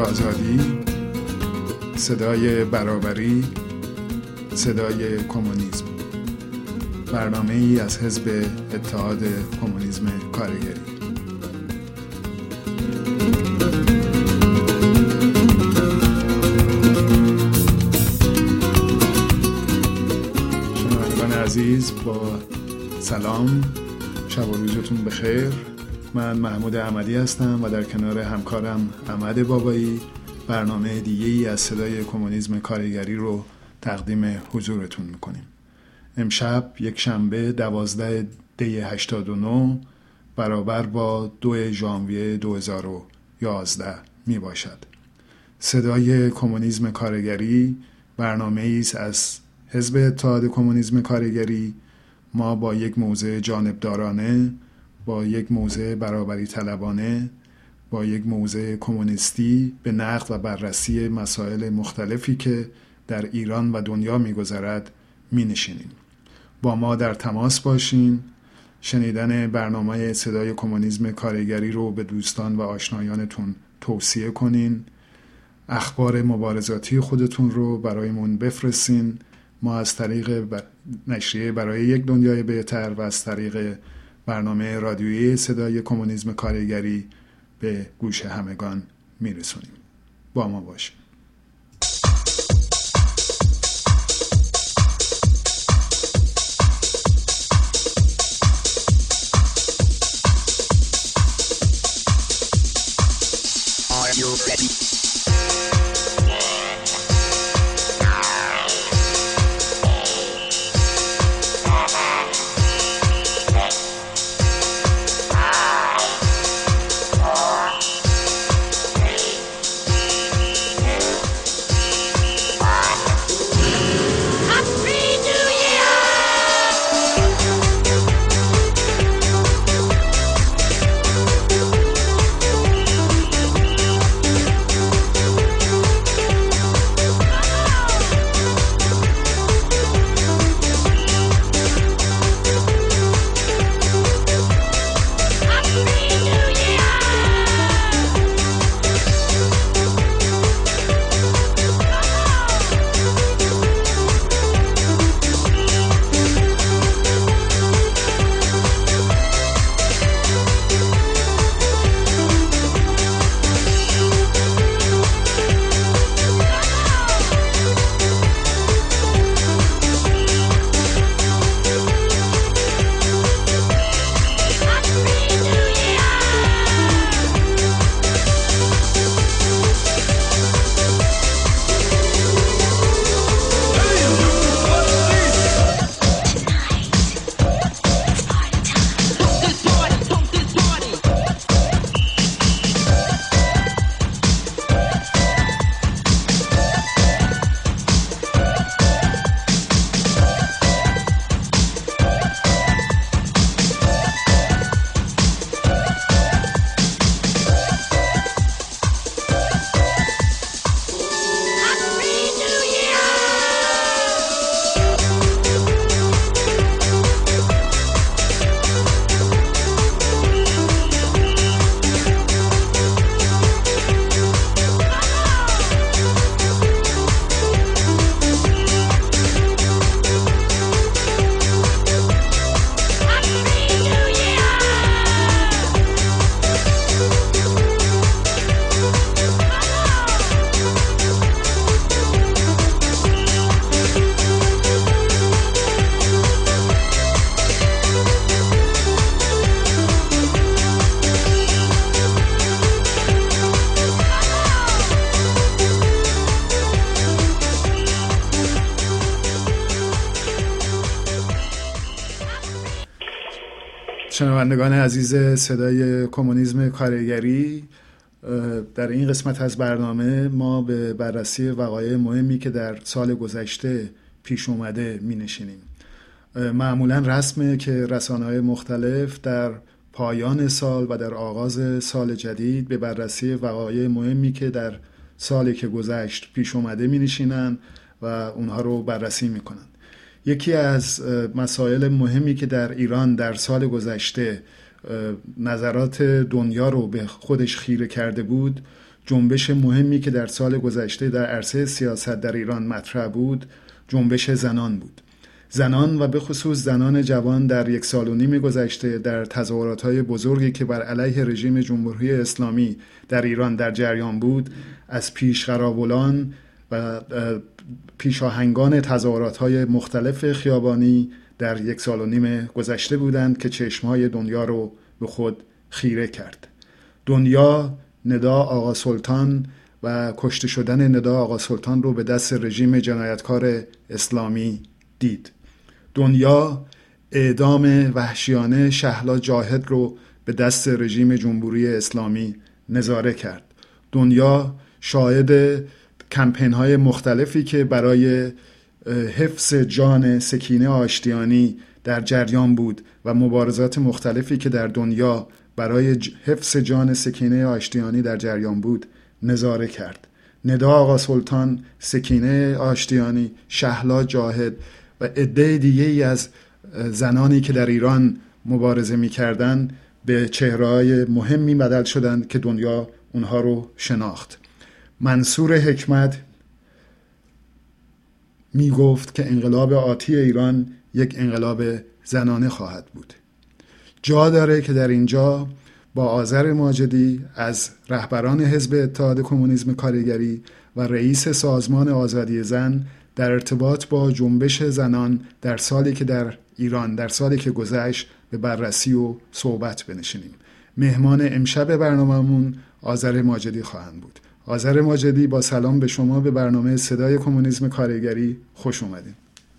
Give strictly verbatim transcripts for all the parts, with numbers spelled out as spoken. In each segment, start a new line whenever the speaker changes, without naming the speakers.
آزادی، صدای برابری، صدای کمونیسم. برنامه ای از حزب اتحاد کمونیسم کارگری. شنوندگان عزیز، با سلام، شب و روزتون بخیر. من محمود احمدی هستم و در کنار همکارم احمد بابایی برنامه دیگه ای از صدای کمونیسم کارگری رو تقدیم حضورتون میکنیم. امشب یک شنبه دوازده دی هشتاد و نه برابر با دو ژانویه دو هزار و یازده می باشد. صدای کمونیسم کارگری برنامه ایست از حزب اتحاد کمونیسم کارگری. ما با یک موضع جانبدارانه، با یک موضع برابری طلبانه، با یک موضع کمونیستی به نقد و بررسی مسائل مختلفی که در ایران و دنیا می‌گذرد می‌نشینیم. با ما در تماس باشین. شنیدن برنامه صدای کمونیسم کارگری رو به دوستان و آشنایانتون توصیه کنین. اخبار مبارزاتی خودتون رو برایمون بفرستین. ما از طریق نشریه برای یک دنیای بهتر و از طریق برنامه رادیویی صدای کمونیسم کارگری به گوش همگان میرسونیم. با ما باشید.
Are you ready?
شنوندگان عزیز صدای کمونیسم کارگری، در این قسمت از برنامه ما به بررسی وقایع مهمی که در سال گذشته پیش اومده می نشینیم. معمولا رسمه که رسانه‌های مختلف در پایان سال و در آغاز سال جدید به بررسی وقایع مهمی که در سالی که گذشت پیش اومده می نشینن و اونها رو بررسی می کنن. یکی از مسائل مهمی که در ایران در سال گذشته نظرات دنیا رو به خودش خیره کرده بود، جنبش مهمی که در سال گذشته در عرصه سیاست در ایران مطرح بود جنبش زنان بود. زنان و به خصوص زنان جوان در یک سال و نیم گذشته در تظاهرات‌های بزرگی که بر علیه رژیم جمهوری اسلامی در ایران در جریان بود، از پیشقراولان و پیشاهنگان تظاهرات‌های مختلف خیابانی در یک سال و نیم گذشته بودند که چشم‌های دنیا رو به خود خیره کرد. دنیا ندا آقا سلطان و کشته شدن ندا آقا سلطان رو به دست رژیم جنایتکار اسلامی دید. دنیا اعدام وحشیانه شهلا جاهد رو به دست رژیم جمهوری اسلامی نظاره کرد. دنیا شاهد کمپین‌های مختلفی که برای حفظ جان سکینه آشتیانی در جریان بود و مبارزات مختلفی که در دنیا برای حفظ جان سکینه آشتیانی در جریان بود نظاره کرد. ندا آقا سلطان، سکینه آشتیانی، شهلا جاهد و عده دیگه‌ای از زنانی که در ایران مبارزه می‌کردند به چهره‌های مهمی بدل شدند که دنیا اونها رو شناخت. منصور حکمت می گفت که انقلاب آتی ایران یک انقلاب زنانه خواهد بود. جا داره که در اینجا با آذر ماجدی از رهبران حزب اتحاد کمونیسم کارگری و رئیس سازمان آزادی زن در ارتباط با جنبش زنان در سالی که در ایران در سالی که گذشت به بررسی و صحبت بنشینیم. مهمان امشب برنامه‌مون آذر ماجدی خواهند بود. آذر ماجدی، با سلام به شما به برنامه صدای کمونیسم کارگری خوش اومدید.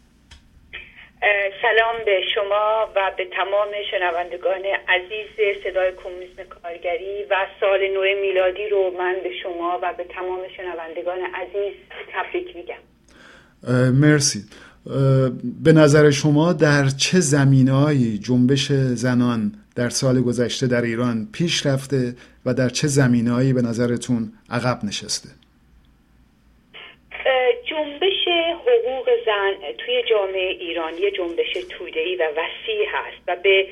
سلام به شما و به تمام شنوندگان عزیز صدای کمونیسم کارگری و سال نو میلادی رو من به شما و به تمام شنوندگان عزیز تبریک میگم.
مرسی. به نظر شما در چه زمینه‌ای جنبش زنان در سال گذشته در ایران پیش رفته و در چه زمینه‌ای به نظرتون عقب نشسته؟
جنبش حقوق زن توی جامعه ایران یه جنبش توده‌ای و وسیع هست و به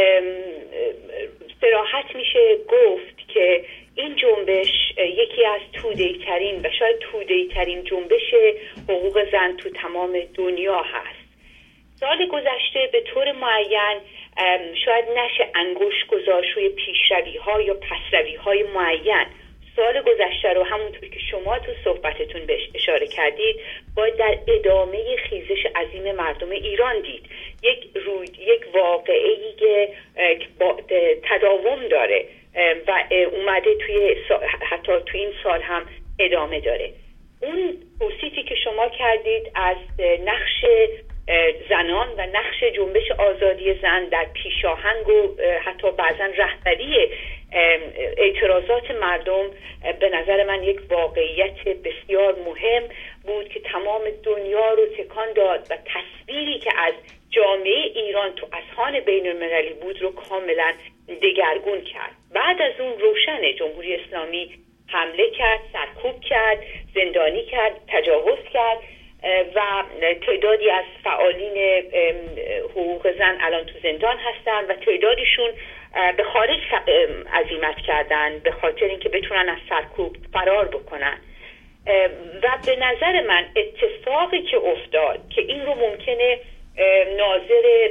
صراحت میشه گفت که این جنبش یکی از توده‌ای ترین و شاید توده‌ای ترین جنبش حقوق زن تو تمام دنیا هست. سال گذشته به طور معین شاید نشه انگشت گذاشت روی پیشروی‌ها یا پسروی‌های معین. سال گذشته رو همونطور که شما تو صحبتتون بهش اشاره کردید باید در ادامه خیزش عظیم مردم ایران دید. یک روی یک واقعه‌ای که با تداوم داره و اومده توی حتی توی این سال هم ادامه داره. اون توصیفی که شما کردید از نقش زنان و نقش جنبش آزادی زن در پیشاهنگ و حتی بعضا رهبری اعتراضات مردم به نظر من یک واقعیت بسیار مهم بود که تمام دنیا رو تکان داد و تصویری که از جامعه ایران تو اذهان بین المللی بود رو کاملا دگرگون کرد. بعد از اون روشن جمهوری اسلامی حمله کرد، سرکوب کرد، زندانی کرد، تجاوز کرد و تعدادی از فعالین حقوق زن الان تو زندان هستن و تعدادیشون به خارج عزیمت کردن به خاطر اینکه بتونن از سرکوب فرار بکنن. و به نظر من اتفاقی که افتاد که این رو ممکنه ناظر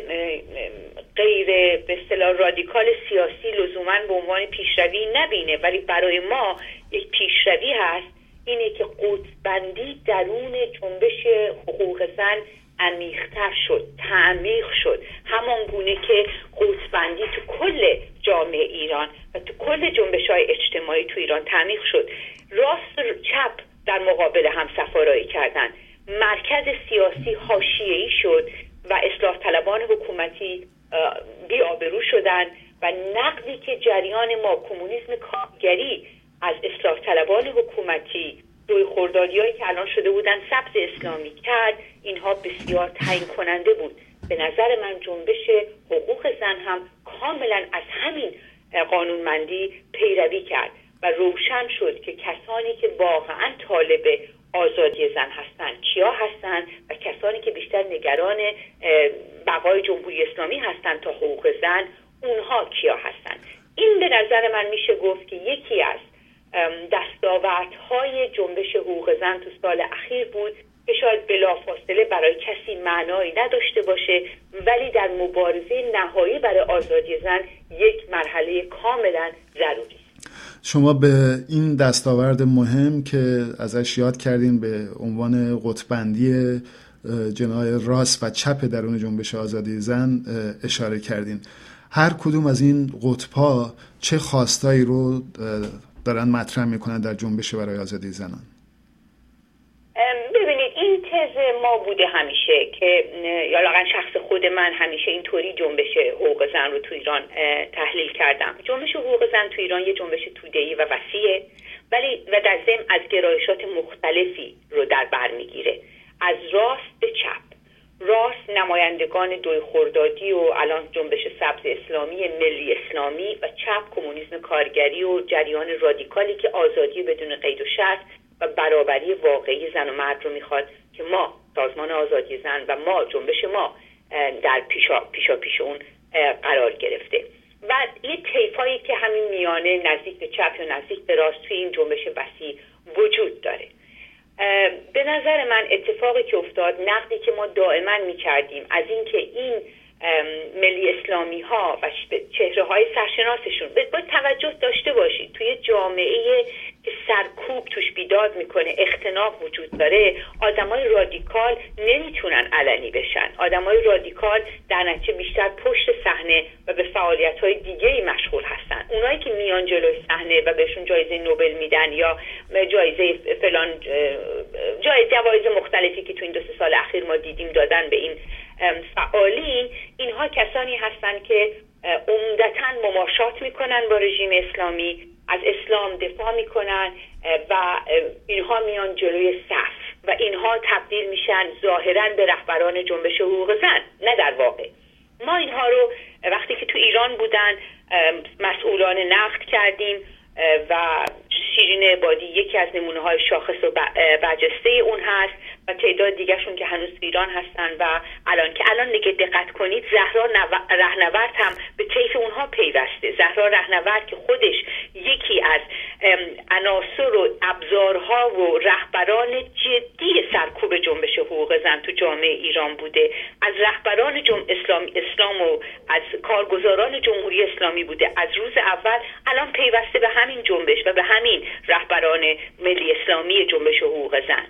غیر به اصطلاح رادیکال سیاسی لزوما به عنوان پیشروی نبینه، ولی برای ما یک پیشروی هست، اینه که قطب‌بندی درون جنبش حقوق زن عمیق‌تر شد، تعمیق شد، همان گونه که قطب‌بندی تو کل جامعه ایران و تو کل جنبش‌های اجتماعی تو ایران تعمیق شد. راست و چپ در مقابل هم سفارایی کردن، مرکز سیاسی حاشیه‌ای شد و اصلاح طلبان حکومتی بی‌آبرو شدن و نقدی که جریان ما کمونیسم کارگری از اصلاح طلبان حکومتی روی خردادی‌هایی که الان شده بودن سبز اسلامی کرد، اینها بسیار تعیین کننده بود. به نظر من جنبش حقوق زن هم کاملا از همین قانونمندی پیروی کرد و روشن شد که کسانی که واقعا طالب آزادی زن هستند کیا هستند و کسانی که بیشتر نگران بقای جمهوری اسلامی هستند تا حقوق زن اونها کیا هستند. این به نظر من میشه گفت که یکی از دستاوردهای جنبش حقوق زن تو سال اخیر بود که شاید بلافاصله برای کسی معنایی نداشته باشه، ولی در مبارزه نهایی برای آزادی زن یک مرحله کاملا ضروری است.
شما به این دستاورد مهم که ازش یاد کردین به عنوان قطب‌بندی جناح راست و چپ درون جنبش آزادی زن اشاره کردین. هر کدوم از این قطب‌ها چه خواستایی رو دارن مطرح میکنن در جنبش برای آزادی زنان؟
ببینید این تز ما بوده همیشه که یا لااقل شخص خود من همیشه اینطوری جنبش حقوق زن رو تو ایران تحلیل کردم. جنبش حقوق زن تو ایران یه جنبش توده‌ای و وسیعه، ولی و در ضمن از گرایشات مختلفی رو در بر میگیره، از راست به چپ. راست نمایندگان دوی خردادی و الان جنبش سبز اسلامی، ملی اسلامی، و چپ کمونیسم کارگری و جریان رادیکالی که آزادی بدون قید و شرط و برابری واقعی زن و مرد رو میخواد که ما سازمان آزادی زن و ما جنبش ما در پیشا پیشا پیش اون قرار گرفته. و یه طیفایی که همین میانه نزدیک به چپ یا نزدیک به راست توی این جنبش وسیع وجود داره. به نظر من اتفاقی که افتاد، نقدی که ما دائما میکردیم از این که این ملی اسلامی ها و چهره های سرشناسشون باید توجه داشته باشید توی جامعه که سرکوب توش بیداد میکنه، اختناق وجود داره، آدمای رادیکال نمیتونن علنی بشن. آدمای رادیکال در نتیجه بیشتر پشت صحنه و به فعالیت های دیگه‌ای مشغول هستن. اونایی که میان جلوی صحنه و بهشون جایزه نوبل میدن یا جایزه فلان جایزه جوایز مختلفی که تو این دو سه سال اخیر ما دیدیم دادن به این فعالین، اینها کسانی هستن که عمدتاً مماشات میکنن با رژیم اسلامی، از اسلام دفاع میکنن و اینها میان جلوی صف و اینها تبدیل میشن ظاهراً به رهبران جنبش حقوق زن، نه در واقع. ما اینها رو وقتی که تو ایران بودن مسئولان نقد کردیم و شیرین عبادی یکی از نمونه‌های شاخص و برجسته اون هست و تعداد دیگرشون که هنوز ایران هستن و الان که الان نگه دقت کنید زهرا رهنورد هم به طیف اونها پیوسته. زهرا رهنورد که خودش یکی از عناصر و ابزارها و رهبران جدی سرکوب جنبش حقوق زن تو جامعه ایران بوده، از رهبران جمع اسلام اسلام و از کارگزاران جمهوری اسلامی بوده از روز اول، الان پیوسته به همین جنبش و به همین رهبران ملی اسلامی جنبش حقوق زن.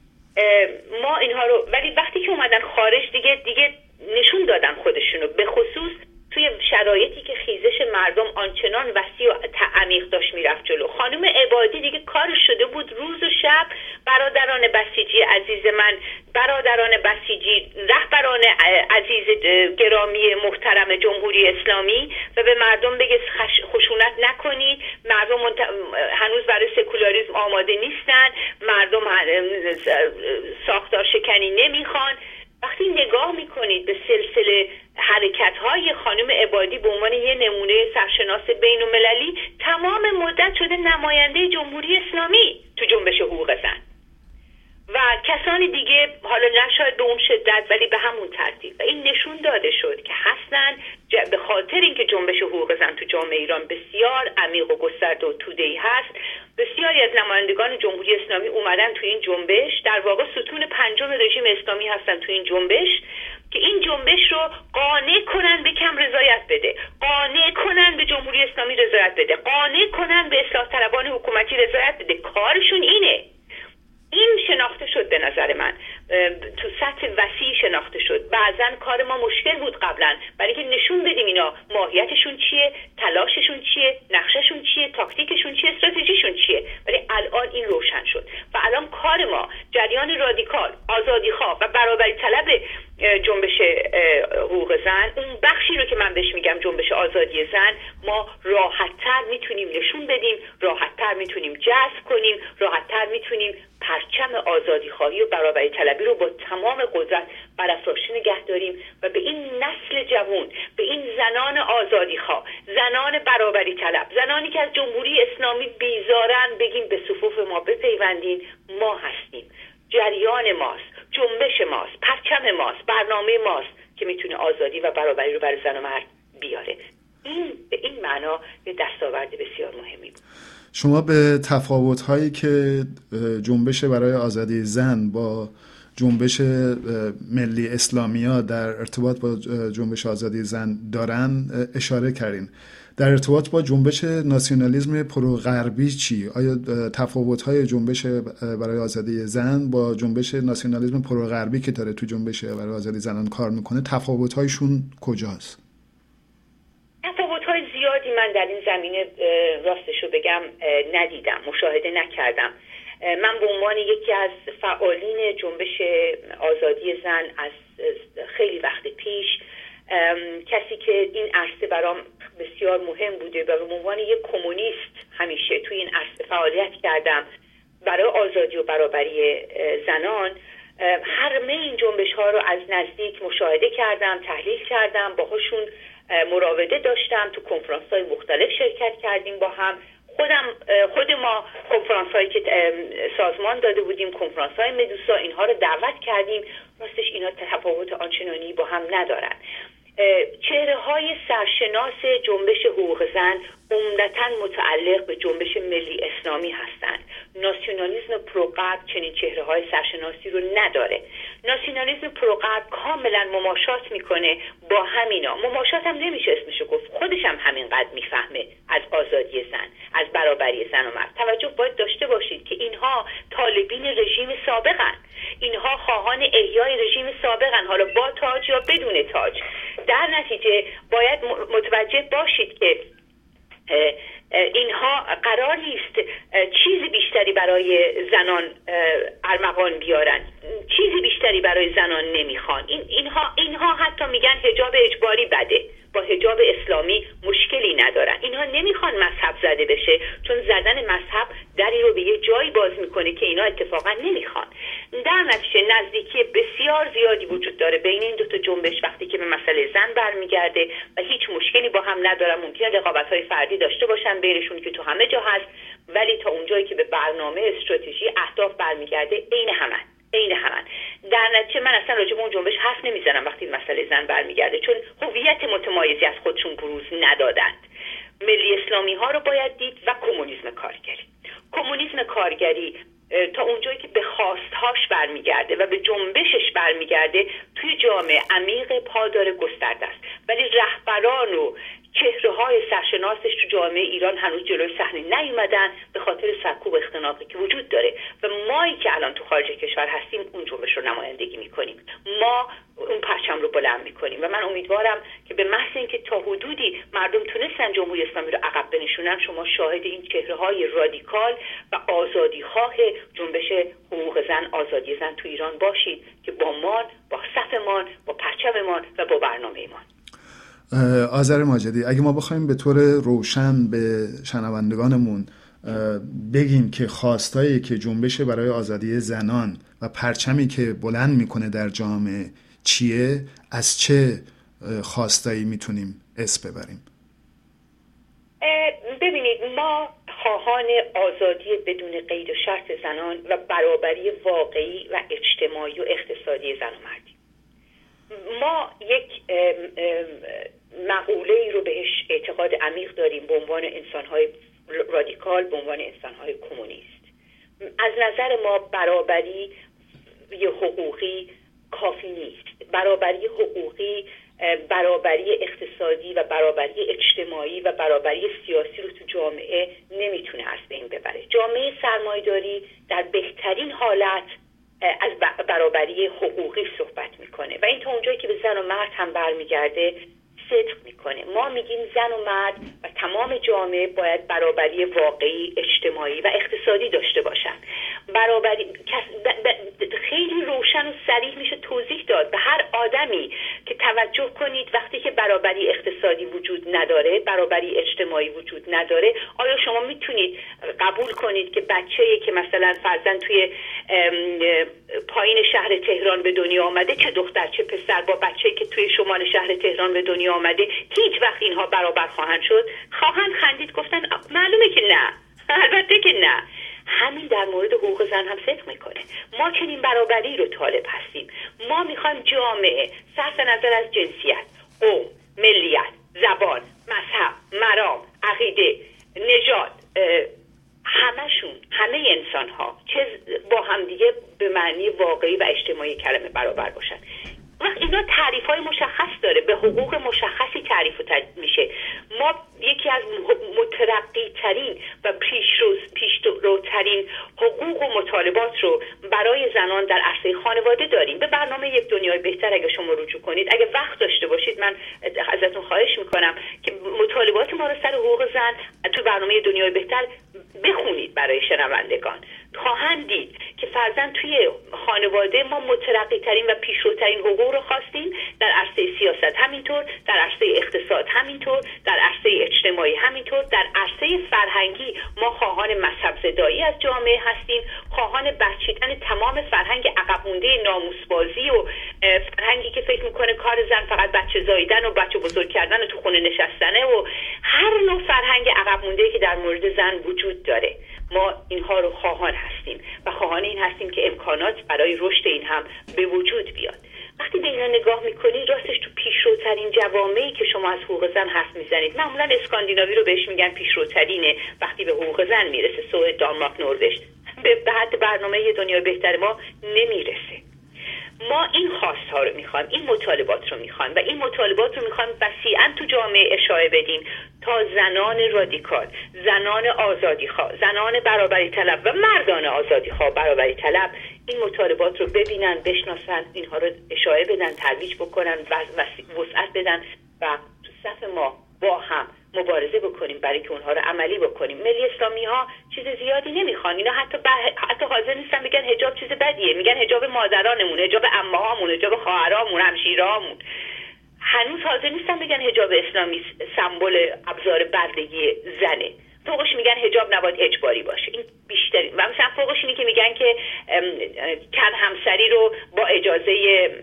ما اینها رو، ولی وقتی که اومدن خارج دیگه دیگه نشون دادن خودشونو، به خصوص توی شرایطی که خیزش مردم آنچنان وسیع و عمیق داشت میرفت جلو. خانم عبادی دیگه کارش شده بود روز و شب برادران بسیجی عزیز من، برادران بسیجی، رهبران عزیز گرامی محترم جمهوری اسلامی و به مردم بگه خشونت نکنید، مردم هنوز برای سکولاریسم آماده نیستن، مردم ساختار شکنی نمیخوان. وقتی نگاه میکنید به سلسله حرکت‌های خانم عبادی به عنوان یه نمونه سرشناس بین المللی، تمام مدت شده نماینده جمهوری اسلامی تو جنبش حقوق زن و کسانی دیگه، حالا نه شاید به اون شدت ولی به همون ترتیب. و این نشون داده شد که هستن به خاطر اینکه جنبش حقوق زن تو جامعه ایران بسیار عمیق و گسترده و توده‌ای هست، بسیاری از نمایندگان جمهوری اسلامی اومدن تو این جنبش، در واقع ستون پنجم رژیم اسلامی هستن تو این جنبش، که این جنبش رو قانع کنن به کم رضایت بده، قانع کنن به جمهوری اسلامی رضایت بده، قانع کنن به اصلاح طلبان حکومتی رضایت بده. کارشون اینه. این شناخته شد به نظر من، تو سطح وسیع شناخته شد. بعضن کار ما مشکل بود قبلا برای که نشون بدیم اینا ماهیتشون چیه، تلاششون چیه، نقششون چیه، تاکتیکشون چیه، استراتژیشون چیه، ولی الان این روشن شد و الان کار ما جریان رادیکال، آزادیخواه و برابری طلب جنبش حقوق زن، اون بخشی رو که من بهش میگم جنبش آزادی زن، ما راحت‌تر میتونیم نشون بدیم، راحت‌تر میتونیم جذب کنیم، راحت‌تر میتونیم پرچم آزادیخواهی و برابری طلبی رو با تمام قدرت برافراشته نگه داریم و به این نسل جوان، به این زنان آزادیخواه، زنان برابری طلب، زنانی که از جمهوری اسلامی بیزارن، بگیم به صفوف ما بپیوندین. ما هستیم، جریان ماست، جنبش ماست، پرچم ماست، برنامه ماست که میتونه آزادی و برابری رو برای زن و مرد بیاره. این به این معنا یه دستاورد بسیار مهمی بود.
شما به تفاوت‌هایی که جنبش برای آزادی زن با جنبش ملی اسلامیا در ارتباط با جنبش آزادی زن دارن اشاره کردین. در ارتباط با جنبش ناسیونالیسم پروغربی چی؟ آیا تفاوت‌های جنبش برای آزادی زن با جنبش ناسیونالیسم پروغربی که داره تو جنبش برای آزادی زنان کار میکنه تفاوت‌هایشون کجاست؟
تفاوت‌های زیادی من در این زمینه راستشو بگم ندیدم، مشاهده نکردم. من به عنوان یکی از فعالین جنبش آزادی زن از خیلی وقت پیش، کسی که این عرصه برام بسیار مهم بوده و به عنوان یک کمونیست همیشه توی این عرصه فعالیت کردم برای آزادی و برابری زنان، همه این جنبش ها رو از نزدیک مشاهده کردم، تحلیل کردم، باهاشون مراوده داشتم، تو کنفرانس های مختلف شرکت کردیم با هم. خودم خود ما کنفرانس هایی که سازمان داده بودیم، کنفرانس های مدوسا، اینها رو دعوت کردیم. راستش اینا تفاوت آنچنانی با هم ندارن. چهره های سرشناس جنبش حقوق زن عمدتاً متعلق به جنبش ملی اسلامی هستند. ناسیونالیسم پروغرب چنین چهره های سرشناسی رو نداره. ناسیونالیسم پروغرب کاملا مماشات میکنه با همینا. مماشات هم نمیشه اسمشو گفت، خودش هم همینقدر میفهمه از آزادی زن، از برابری زن و مرد. توجه باید داشته باشید که اینها طالبین رژیم سابقن، اینها خواهان احیای رژیم سابقن، حالا با تاج یا بدون تاج. در نتیجه باید متوجه باشید که اینها قرار نیست چیزی بیشتری برای زنان ارمغان بیارن، چیزی بیشتری برای زنان نمیخوان. این اینها اینها حتی میگن حجاب اجباری بده، با حجاب اسلامی مشکلی ندارن. اینها نمیخوان مذهب زده بشه، چون زدن مذهب دری رو به یه جایی باز میکنه که اینا اتفاقا نمیخوان. در نتیجه نزدیکی بسیار زیادی وجود داره بین این دو تا جنبش وقتی که به مسئله زن برمیگرده و هیچ مشکلی با هم ندارن. ممکنه رقابت‌های فردی داشته باشن بینشون که تو همه جا هست، ولی تا اونجایی که به برنامه، استراتژی، اهداف برمیگرده عین همن. عین همن. در نتیجه من اصلا راجع به اون جنبش حرف نمیزنم وقتی به مسئله زن برمیگرده، چون هویت متمایزی از خودشون بروز ندادند. ملی اسلامی ها رو باید دید و کمونیسم کارگری. کمونیسم کارگری تا اونجایی که به خواستهاش برمیگرده و به جنبشش برمیگرده توی جامعه عمیق، پادار، گسترده است، ولی رهبران و چهره‌های سرشناسش تو جامعه ایران هنوز جلوی صحنه نیومدن به خاطر سرکوب اختناقی که وجود داره و مایی که الان تو خارج کشور هستیم اون جنبش رو نمایندگی میکنیم، ما اون پرچم رو بلند میکنیم و من امیدوارم که به محض اینکه تا حدودی مردم تونستن جمهوری اسلامی رو عقب بنشونن، شما شاهد این چهره‌های رادیکال و آزادیخواه جنبش حقوق زن، آزادی زن تو ایران باشید که با ما، با صفمان، با پرچممان و با برنامه‌مان.
آذر ماجدی، اگه ما بخوایم به طور روشن به شنوندگانمون بگیم که خواستایی که جنبش برای آزادی زنان و پرچمی که بلند میکنه در جامعه چیه، از چه خواستایی میتونیم اسم ببریم؟
ببینید، ما خواهان آزادی بدون قید و شرط زنان و برابری واقعی و اجتماعی و اقتصادی زن و مردیم. ما یک مقوله ای رو بهش اعتقاد عمیق داریم به عنوان انسان‌های رادیکال، به عنوان انسان‌های کمونیست. از نظر ما برابری حقوقی کافی نیست. برابری حقوقی، برابری اقتصادی و برابری اجتماعی و برابری سیاسی رو تو جامعه نمیتونه از بین ببره. جامعه سرمایه‌داری در بهترین حالت از برابری حقوقی صحبت میکنه و این تا اونجایی که به زن و مرد هم برمیگرده صدق میکنه. ما میگیم زن و مرد و تمام جامعه باید برابری واقعی، اجتماعی و اقتصادی داشته باشن. برابری خیلی روشن و صریح میشه توضیح داد به هر آدمی که توجه کنید وقتی که برابری اقتصادی وجود نداره، برابری اجتماعی وجود نداره، آیا شما میتونید قبول کنید که بچه‌ای که مثلا فرضاً توی پایین شهر تهران به دنیا آمده، چه دختر چه پسر، با بچه‌ای که توی شمال شهر تهران به دنیا آمده، هیچ وقت اینها برابر خواهند شد؟ خواهند خندید گفتن معلومه که نه، البته که نه. همین در مورد حقوق زن هم صدق میکنه. ما چنین برابری رو طالب هستیم. ما میخوایم جامعه صرف نظر از جنسیت، قوم، ملیت، زبان، مذهب، مرام، عقیده، نژاد، همه انسان ها چه با همدیگه به معنی واقعی و اجتماعی کلمه برابر باشن. وقت اینا تعریف های مشخص داره، به حقوق مشخصی تعریف میشه. ما یکی از مترقی ترین و پیشرو پیشروترین حقوق و مطالبات رو برای زنان در عرصه خانواده داریم. به برنامه یک دنیای بهتر اگه شما رجوع کنید، اگه وقت داشته باشید، من ازتون خواهش میکنم که مطالبات ما رو سر حقوق زن تو برنامه دنیای بهتر بخونید برای شنوندگان. خواهند دید که فرضاً توی خانواده ما مترقی ترین و پیشروترین حقوق رو خواستیم، در عرصه سیاست همینطور، در عرصه اقتصاد همینطور، در عرصه اجتماعی همینطور، در عرصه فرهنگی ما خواهان مذهب زدایی از جامعه هستیم، خواهان برچیدن تمام فرهنگ عقب مونده ناموسبازی و فرهنگی که فکر میکنه کار زن فقط بچه زاییدن و بچه بزرگ کردن و تو خونه نشستنه و هر نوع فرهنگ عقب مونده که در مورد زن وجود داره. ما اینها رو خواهان هستیم و خواهان این هستیم که امکانات برای رشد این هم به وجود بیاد. وقتی به اینا نگاه میکنید، راستش تو پیشروترین جوامعی که شما از حقوق زن حرف میزنید، معمولا اسکاندیناوی رو بهش میگن پیشروترینه وقتی به حقوق زن میرسه، سوئد، دانمارک، نروژ، به حد برنامه دنیای بهتر ما نمیرسه. ما این خواستها رو میخوایم، این مطالبات رو میخوایم و این مطالبات رو میخوایم وسیعاً تو جامعه اشاعه بدیم تا زنان رادیکال، زنان آزادیخواه، زنان برابری طلب و مردان آزادیخواه برابری طلب این مطالبات رو ببینن، بشناسن، اینها رو اشاعه بدن، ترویج بکنن و وسعت بدن و تو صف ما با هم مبارزه بکنیم برای که اونها رو عملی بکنیم. ملی اسلامی ها چیز زیادی نمیخوان، اینا حتی بح... حتی حاضر نیستن بگن حجاب چیز بدیه، میگن حجاب مادرانمون، حجاب عمه‌هامون، حجاب خواهرامون، همشیرهامون. هنوز حاضر نیستن بگن حجاب اسلامی سمبل ابزار بردگی زنه. فوقش میگن حجاب نباید اجباری باشه. این بیشتری و مثلا فوقش اینه که میگن که کن همسری رو با اجازه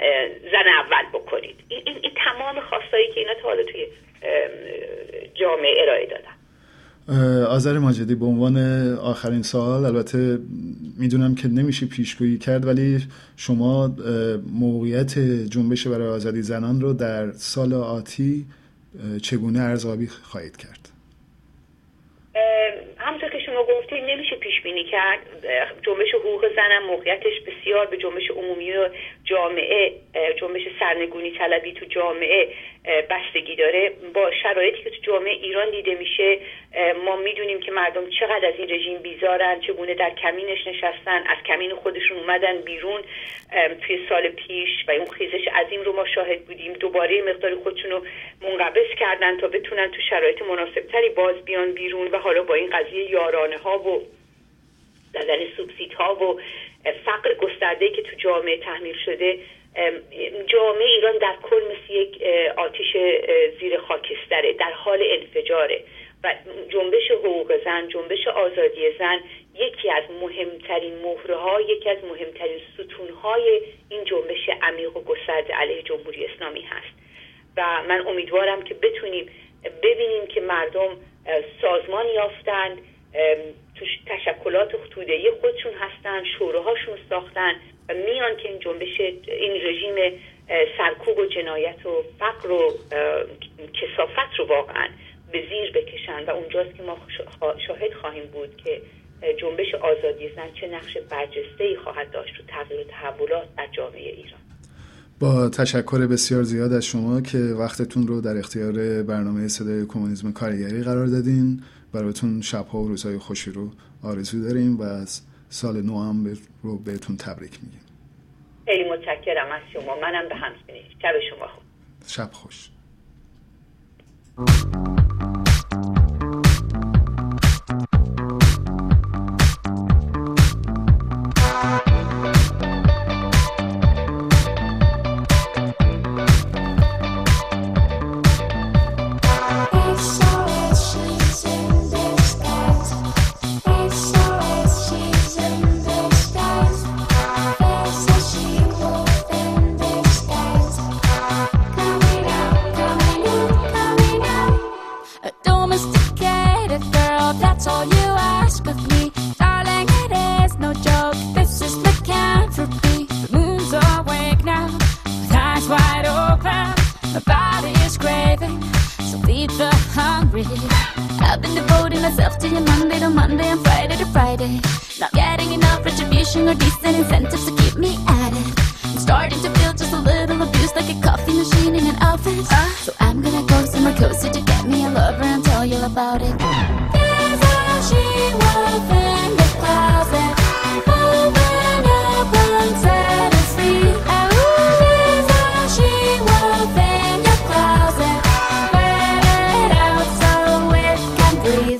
زن اول بکنید. این, این, این تمام خواستایی که اینا تا حالا توی جامعه ارائه دادن.
آذر ماجدی، به عنوان آخرین سوال، البته میدونم که نمیشه پیشگویی کرد، ولی شما موقعیت جنبش برای آزادی زنان رو در سال آتی چگونه ارزیابی خواهید کرد؟
همونطور که شما گفتید نمیشه پیش بینی کرد. جنبش حقوق زن هم موقعیتش بسیار به جنبش عمومی و جامعه، جنبش سرنگونی طلبی تو جامعه بستگی داره. با شرایطی که تو جامعه ایران دیده میشه ما میدونیم که مردم چقدر از این رژیم بیزارن، چگونه در کمینش نشستن، از کمین خودشون اومدن بیرون. توی سال پیش و اون خیزش عظیم رو ما شاهد بودیم، دوباره مقدار خودشون رو منقبض کردن تا بتونن تو شرایط مناسبتری باز بیان بیرون و حالا با این قضیه یارانه ها و دادن سوبسید ها و فقر گسترده‌ای که تو جامعه تحمیل شده، جامعه ایران در کل مثل یک آتش زیر خاکستره، در حال انفجاره و جنبش حقوق زن، جنبش آزادی زن یکی از مهمترین مهره‌ها، یکی از مهمترین ستون‌های این جنبش عمیق و گسترده علیه جمهوری اسلامی هست و من امیدوارم که بتونیم ببینیم که مردم سازمان یافتن، توش تشکلات خوده‌ای خودشون هستن، شوراهاشون ساختن و میان که این جنبش، این رژیم سرکوب و جنایت و فقر و کثافت رو واقعا به زیر بکشن و اونجاست که ما شاهد خواهیم بود که جنبش آزادی زن چه نقش برجسته‌ای خواهد داشت تو تغییر و تحولات در جامعه ایران.
با تشکر بسیار زیاد از شما که وقتتون رو در اختیار برنامه صدای کمونیسم کارگری قرار دادین. براتون شب‌ها و روزهای خوشی رو آرزو داریم و از سال نو هم رو بهتون تبریک میگیم.
خیلی متشکرم از شما. منم به همچنین. شب شما خوش.
شب خوش.
I've been devoting myself to you Monday to Monday and Friday to Friday. wishing or decent incentives to keep me at it. I'm starting to feel just a little abused, like a coffee machine in an office. uh, So I'm gonna go somewhere cozy to get me a lover and tell you about it. There's a she-wolf in the closet, open up and set us free. There's a she-wolf in your closet, let it out so it can breathe.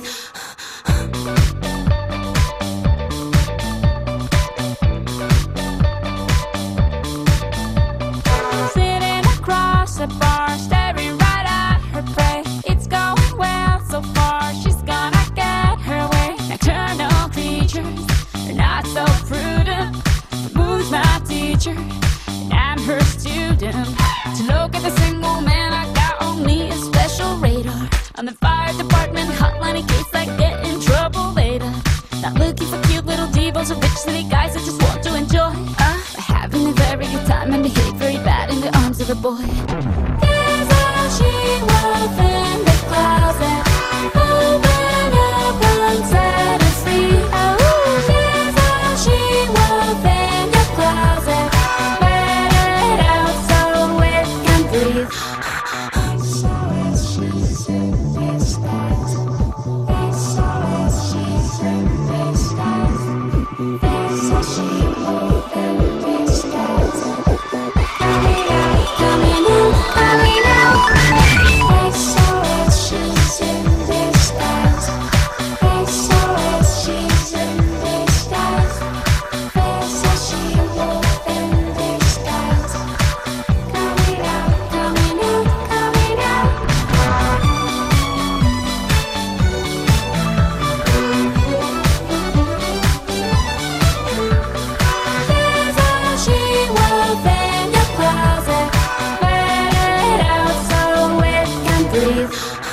Sitting across the bar, staring right at her prey. It's going well so far, she's gonna get her way. Nocturnal creatures are not so prudent. The moon's my teacher, and I'm her student. To look at the single man, I got on me a special radar. On the fire department hotline in case I get in trouble later. Not looking for cute little divas or rich city guys that just want to enjoy. Uh, but having a very good time and behave very bad in the arms of a boy. There's a she-wolf in the closet, open up and set us free. Oh, there's a she-wolf in your closet, let it out so it can breathe. So is she's in disguise. So is she's in disguise. There's a she-wolf in disguise. Coming out, coming out, coming out. So is she's in disguise. So is she's in disguise. There's a she-wolf in disguise. Coming out, coming out, coming out. There's a she-wolf in your closet, let it out so it can breathe.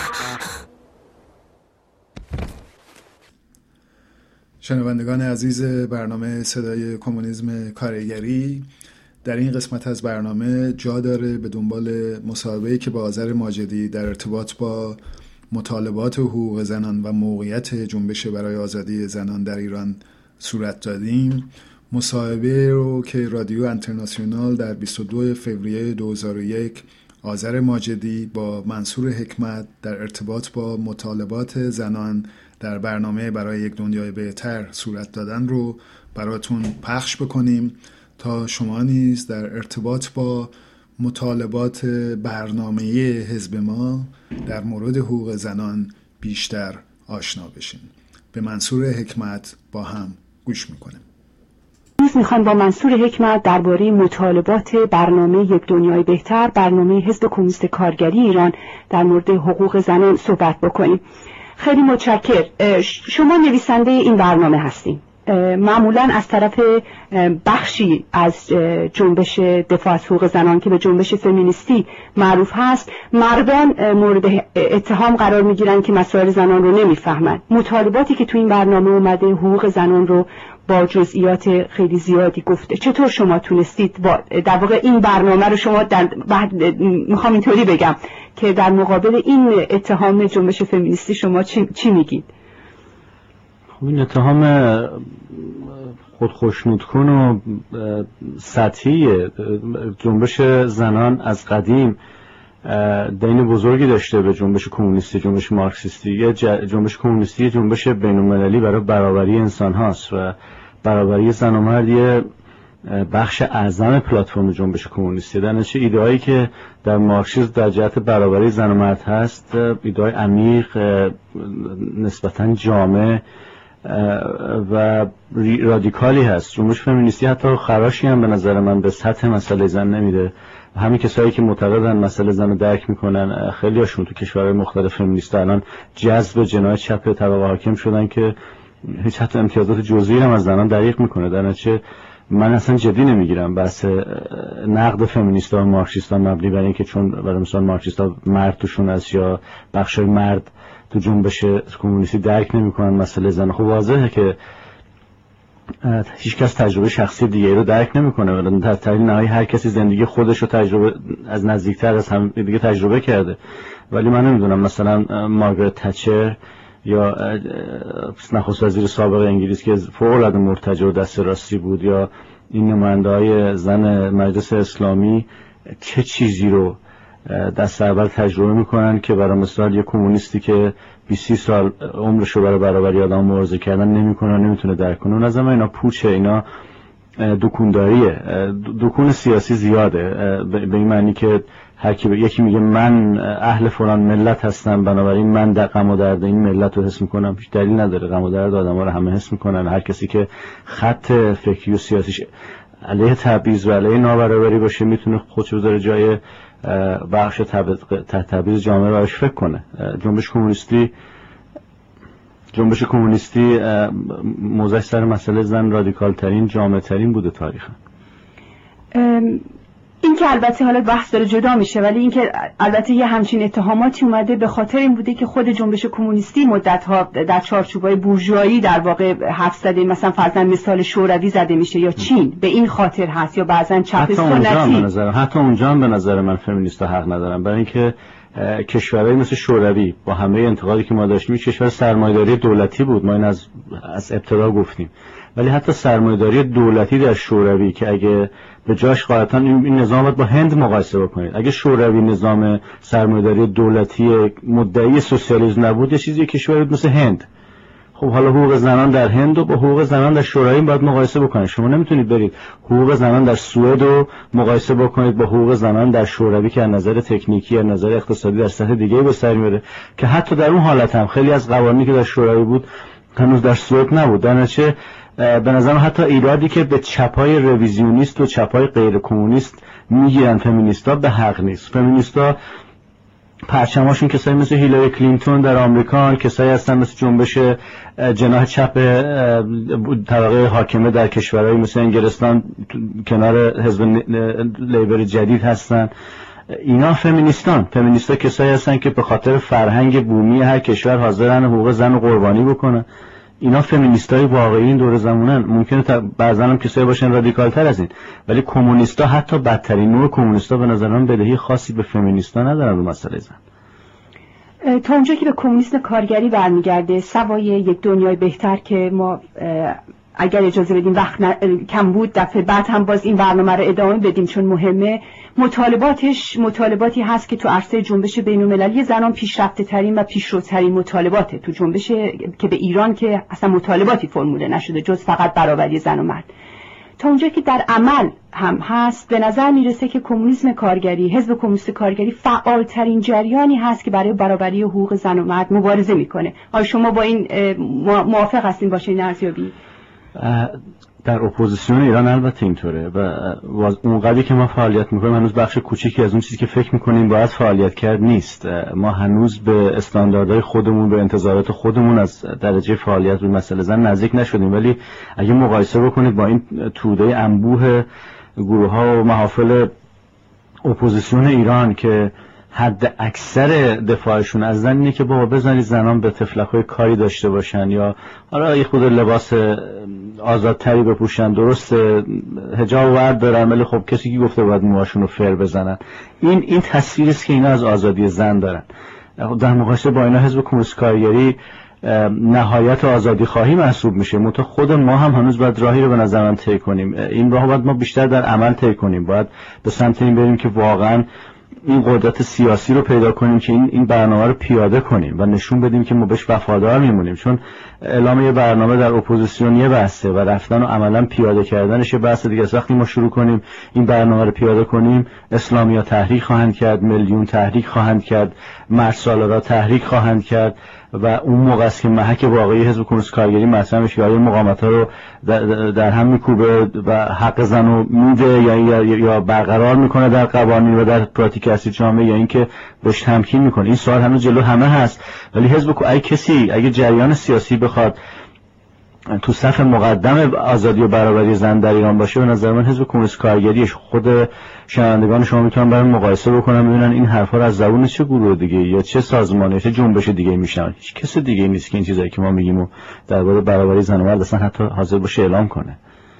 شنوندگان عزیز برنامه صدای کمونیسم کارگری، در این قسمت از برنامه جا داره به دنبال مصاحبه‌ای که با آذر ماجدی در ارتباط با مطالبات حقوق زنان و موقعیت جنبش برای آزادی زنان در ایران صورت دادیم. مصاحبه رو که رادیو انترناسیونال در بیست و دو فوریه دو هزار و یک آذر ماجدی با منصور حکمت در ارتباط با مطالبات زنان در برنامه برای یک دنیای بهتر صورت دادن رو براتون پخش بکنیم تا شما نیز در ارتباط با مطالبات برنامه حزب ما در مورد حقوق زنان بیشتر آشنا بشین. به منصور حکمت با هم گوش میکنیم.
امروز میخوایم با منصور حکمت درباره مطالبات برنامه یک دنیای بهتر، برنامه حزب کمونیست کارگری ایران در مورد حقوق زنان صحبت بکنیم. خیلی متشکرم. شما نویسنده این برنامه هستین. معمولا از طرف بخشی از جنبش دفاع از حقوق زنان که به جنبش فمینیستی معروف هست، مردان مورد اتهام قرار میگیرن که مسائل زنان رو نمیفهمن. مطالباتی که تو این برنامه اومده حقوق زنان رو با جزئیات خیلی زیادی گفته. چطور شما تونستید با در واقع این برنامه رو شما در بعد میخوام اینطوری بگم که در مقابل این اتهام جنبش فمینیستی شما چی, چی میگید؟
خب این اتهام خودخوشنود کن و سطحی جنبش زنان از قدیم دین بزرگی داشته به جنبش کمونیستی، جنبش مارکسیستی. یه جنبش کمونیستی جنبش بین‌المللی برای برابری انسان هاست و برابری زن و مرد یه بخش اعظم پلتفرم جنبش کمونیستی. در نتیجه ایده‌هایی که در مارکسیسم در جهت برابری زن و مرد هست ایده‌های عمیق، نسبتاً جامع و رادیکالی هست. جنبش فمینیستی حتی خراشی هم به نظر من به سطح مسئله زن نمیده. همین کسایی که معتقدن مسئله زن رو درک میکنن، خیلی هاشون تو کشورهای مختلف فمینیست الان جذب جناح چپ طبقه حاکم شدن که هیچ حتی امتیازات جزئی هم از زنان دریغ میکنه. در نتیجه من اصلا جدی نمیگیرم بحث نقد فمینیستا و مارکسیستا مبنی بر اینکه چون برای مثلا مارکسیستا مرد توشون از یا بخشای مرد تو جنبش کمونیستی درک نمیکنن مسئله زن. خب واضحه که هیچ کس تجربه شخصی دیگه رو درک نمیکنه ولی در طریق نهایی هر کسی زندگی خودش رو تجربه از نزدیکتر از هم دیگه تجربه کرده. ولی من نمیدونم مثلا مارگرت تچر یا نخست وزیر سابق انگلیس که فوق‌العاده مرتجع و دست راستی بود، یا این نماینده‌های زن مجلس اسلامی چه چیزی رو دست اول تجربه میکنن که برای مثال یک کمونیستی که بیست سال عمرش رو برای برابری آدم مبارزه کردن نمیکنه، نمیتونه درک کنه. اون از همه اینا پوچه، اینا دکونداریه، دکون سیاسی زیاده، به این معنی که هر کی یکی میگه من اهل فلان ملت هستم بنابراین من در غم و درد این ملت رو حس میکنم، هیچ دلیل نداره. غم و درد آدم‌ها رو همه حس میکنن. هر کسی که خط فکری و سیاسیش علیه تبعیض و علیه نابرابری باشه میتونه خودش بذاره جای بخش تبعیض جامعه رو فکر کنه. جنبش کمونیستی جنبش کمونیستی موضع سر مسئله زن رادیکال ترین، جامع ترین بوده تاریخا.
این که البته حالا بحث داره جدا میشه، ولی این که البته یه همچین اتهاماتی اومده به خاطر این بوده که خود جنبش کمونیستی مدت‌ها در چارچوبای بورژوایی در واقع حرف زده، مثلا فرضاً مثال شوروی زده میشه یا چین، به این خاطر هست، یا بعضاً چپ سنتی.
حتی اونجا هم به نظر من فمینیست‌ها حق ندارن، برای اینکه کشورهایی مثل شوروی با همه انتقادی که ما داشتیم کشور سرمایه‌داری دولتی بود، ما این از از ابتدا گفتیم، ولی حتی سرمایه‌داری دولتی در شوروی که اگه به جاش غالباً این نظام با هند مقایسه بکنید، اگه شوروی نظام سرمایه‌داری دولتی مدعی سوسیالیسم نبود، یه چیزی کشوری بود مثل هند. خب حالا حقوق زنان در هند و با حقوق زنان در شوروی باید مقایسه بکنید. شما نمیتونید برید حقوق زنان در سوئد رو مقایسه بکنید با حقوق زنان در شوروی که از نظر تکنیکی، از نظر اقتصادی در سطح دیگه‌ای به سر میبره، که حتی در اون حالت هم خیلی از قوانینی که در شوروی بود هنوز در سوئد نبود. در نتیجه به نظرم حتی ایرادی که به چپای رویزیونیست و چپای غیر کمونیست میگیرن فمینیستا به حق نیست. فمینیستا پرچماشون کسایی مثل هیلاری کلینتون در آمریکا، کسایی هستن مثل جنبش جناح چپ طبقه حاکمه در کشورهای مثل انگلستان کنار حزب لیبر جدید هستن. اینا فمینیستان. فمینیستا کسایی هستن که به خاطر فرهنگ بومی هر کشور حاضرن حقوق زن رو قربانی بکنن. اینا فمینیستای واقعی این دور زمانن. ممکنه بعضا هم کسایی باشن رادیکال تر از این، ولی کمونیستا، حتی بدترین نوع کمونیستا، به نظر من بدهی خاصی به فمینیستا ندارن رو مسئله زن.
تا اونجا که به کمونیسم کارگری برمیگرده، سوای یک دنیای بهتر که ما اگر اجازه بدیم وقت ن... کم بود، دفعه بعد هم باز این برنامه رو ادامه بدیم چون مهمه، مطالباتش مطالباتی هست که تو عرصه جنبش بین‌المللی زنان پیشرفته ترین و پیشروترین مطالباته. تو جنبش که به ایران که اصلا مطالباتی فرموله نشده جز فقط برابری زن و مرد. تا اونجا که در عمل هم هست، به نظر میرسه که کمونیسم کارگری، حزب کمونیست کارگری فعالترین جریانی هست که برای برابری حقوق زن و مرد مبارزه میکنه. آیا شما با این موافق هستین با این ارزیابی؟
در اپوزیسیون ایران البته اینطوره و اونقدری که ما فعالیت میکنیم هنوز بخش کوچیکی از اون چیزی که فکر میکنیم باید فعالیت کرد نیست. ما هنوز به استانداردهای خودمون، به انتظارات خودمون از درجه فعالیت روی مسئله زن نزدیک نشدیم، ولی اگه مقایسه بکنید با این توده انبوه گروه ها و محافل اپوزیسیون ایران که حد اکثر دفاعشون از زن اینه که بابا بزنید زنان به تفلک‌های کاری داشته باشن یا حالا یه خود لباس آزادتری بپوشن، درست حجاب ورد دارن ولی خب کسی که گفته باید موهاشون رو فر بزنن. این این تصویری است که اینا از آزادی زن دارن. در مقایسه با اینا حزب کمونیست کارگری نهایت آزادی خواهی محسوب میشه. منتها خود ما هم هنوز باید راهی رو به نظر من طی کنیم. این راه باید ما بیشتر در عمل طی کنیم. باید به سمت این بریم که واقعا این قدرت سیاسی رو پیدا کنیم که این این برنامه رو پیاده کنیم و نشون بدیم که ما بهش وفادار میمونیم. چون اعلام یه برنامه در اپوزیسیون یه بحثه و رفتن و عملا پیاده کردنش یه بحث دیگه است. وقتی ما شروع کنیم این برنامه رو پیاده کنیم، اسلامیا تحریک خواهند کرد، میلیون تحریک خواهند کرد، مرد سالارا تحریک خواهند کرد و اون موقع است که محک واقعی حزب کمونیست کارگری مطرح میشه یا مقاومت‌ها رو در, در هم میکوبه و حق زن رو میده یا, یا یا برقرار میکنه در قوانین و در پراتیک اصلی جامعه یا اینکه بهش تمکین میکنه. این سوال هنوز جلو همه هست. ولی حزب اگه کسی اگه جریان سیاسی بخواد تو صف مقدم آزادی و برابری زن در ایران باشه، به نظر من حزب کمونیست کارگریش. خود شنوندگان شما میتونن برای مقایسه بکنن ببینن این حرفا رو از زبون چه گروه دیگه یا چه سازمانی یا چه جنبش دیگه میشن. هیچ کس دیگه نیست که این چیزایی که ما میگیم و درباره برابری زن و مرد اصلا حتی حاضر باشه اعلام کنه.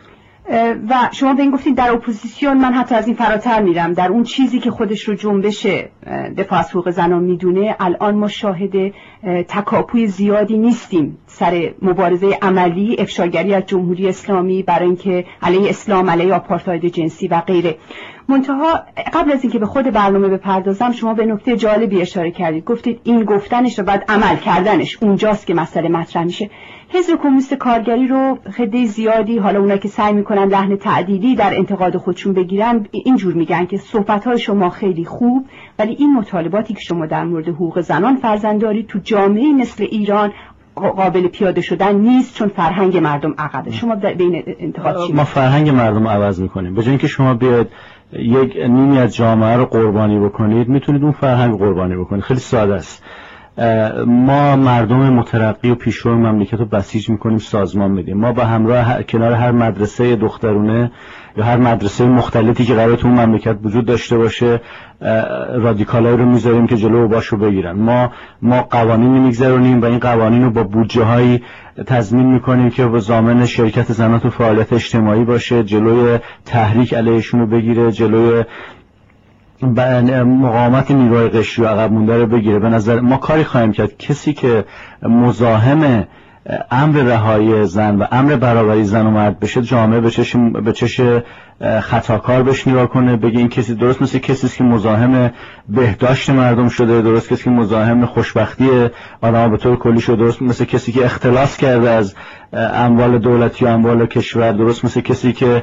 و شما به این گفتید در اپوزیسیون، من حتی از این فراتر میرم، در اون چیزی که خودش رو جنبش دفاع از حقوق زنان میدونه، الان ما شاهد تکاپوی زیادی نیستیم سر مبارزه عملی افشاگری از جمهوری اسلامی برای اینکه علیه اسلام، علیه آپارتاید جنسی و غیره. منتها قبل از اینکه به خود برنامه بپردازم، شما به نکته جالبی اشاره کردید، گفتید این گفتنش و بعد عمل کردنش اونجاست که مسئله مطرح میشه. حزب کمونیست کارگری رو خیلی زیادی، حالا اونایی که سعی میکنن لحن تعدیلی در انتقاد خودشون بگیرن، اینجور میگن که صحبت‌های شما خیلی خوب، ولی این مطالباتی که شما در مورد حقوق زنان فرزند دارید تو جامعه مثل ایران قابل پیاده شدن نیست، چون فرهنگ مردم عقبه. شما به این انتقاد چی؟
ما فرهنگ مردم رو عوض میکنیم. به جای اینکه شما بیاید یک نیمی از جامعه رو قربانی بکنید، میتونید اون فرهنگ قربانی بکنید. خیلی ساده است. ما مردم مترقی و پیشرو مملکت رو بسیج میکنیم، سازمان میدیم. ما به همراه کنار هر مدرسه دخترونه یا هر مدرسه مختلفی که قراره تو اون مملکت وجود داشته باشه، رادیکالایی رو میذاریم که جلو باشو بگیرن. ما ما قوانینی میگذرونیم و این قوانین رو با بودجه هایی تضمین میکنیم که با ضامن شرکت زنان تو فعالیت اجتماعی باشه، جلوی تحریک علیهشون رو بگیره، جلوی مقاومت نیروهای قشری و عقب مونده رو بگیره. به نظر ما کاری خواهیم کرد کسی که مزاحم امر رهایی زن و امر برابری زن و مرد بشه، جامعه به چشم به چشم خطاکار بهش نگاه کنه، بگه این کسی درست مثل کسی که مزاحم بهداشت مردم شده، درست کسی که مزاحم خوشبختی آدم‌ها به طور کلی شده، درست مثل کسی که اختلاس کرده از اموال دولتی و اموال کشور، درست مثل کسی که